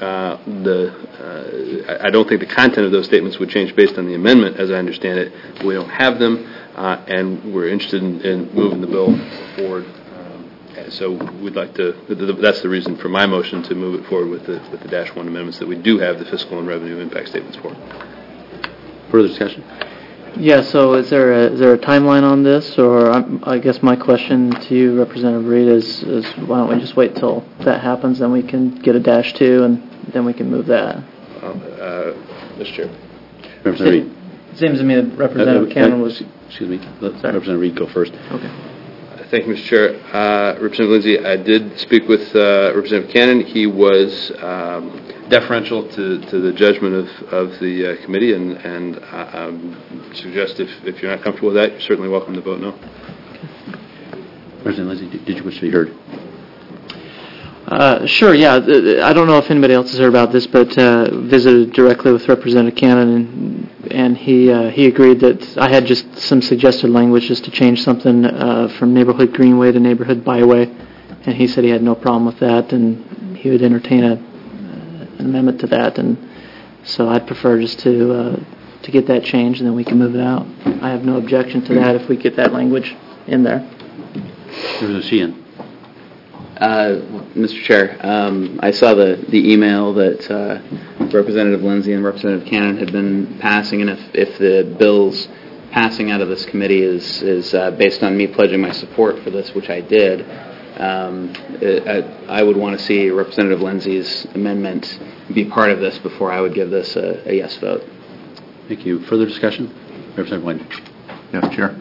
I don't think the content of those statements would change based on the amendment, as I understand it. We don't have them. And we're interested in moving the bill forward. So we'd like to, that's the reason for my motion to move it forward with the -1 amendments that we do have the fiscal and revenue impact statements for. Further discussion? Yeah, so is there a timeline on this? Or I guess my question to you, Representative Reed, is why don't we just wait till that happens, then we can get a -2 and then we can move that? Mr. Chair. Representative Reed. It seems to me that Representative Cannon was... Excuse me. Let Representative Reed go first. Okay. Thank you, Mr. Chair. Representative Lindsay, I did speak with Representative Cannon. He was deferential to the judgment of the committee, and I suggest if you're not comfortable with that, you're certainly welcome to vote no. Representative Lindsay, did you wish to be heard? Sure, yeah. I don't know if anybody else has heard about this, but visited directly with Representative Cannon, and he agreed that I had just some suggested language just to change something from neighborhood greenway to neighborhood byway, and he said he had no problem with that, and he would entertain an amendment to that, and so I'd prefer just to get that changed, and then we can move it out. I have no objection to that if we get that language in there. Representative Sheehan. Mr. Chair, I saw the email that Representative Lindsay and Representative Cannon had been passing, and if the bill's passing out of this committee is based on me pledging my support for this, which I did, I would want to see Representative Lindsay's amendment be part of this before I would give this a yes vote. Thank you. Further discussion? Representative White. Yes, Chair.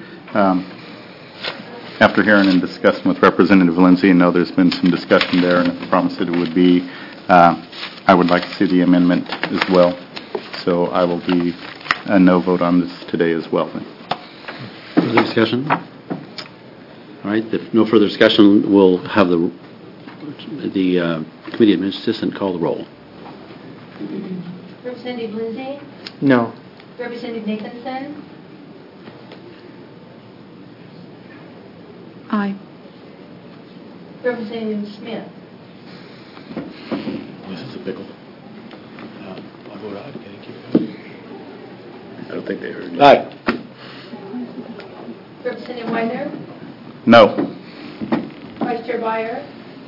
After hearing and discussing with Representative Lindsay, I know there's been some discussion there, and I promised that it would be, I would like to see the amendment as well. So I will be a no vote on this today as well. Further discussion? All right. If no further discussion, we'll have the committee assistant call the roll. Representative Lindsay? No. Representative Nathanson? Aye. Representative Smith? This is a pickle. I vote aye. Can you keep it going? I don't think they heard you. Aye. Representative Weiner? No. Vice Chair Byer?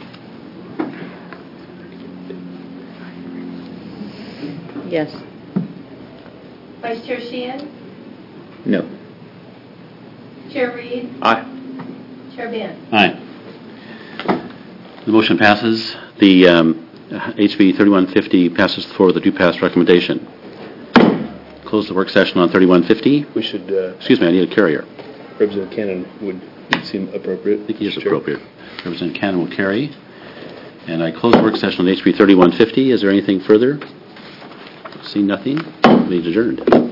Yes. Vice Chair Sheehan? No. Chair Reed? Aye. Chair Bent? Aye. The motion passes. The HB 3150 passes the floor with a due pass recommendation. Close the work session on 3150. We should... Excuse me, I need a carrier. Representative Cannon would seem appropriate. I think he is appropriate. Representative Cannon will carry. And I close the work session on HB 3150. Is there anything further? See nothing. Meeting adjourned.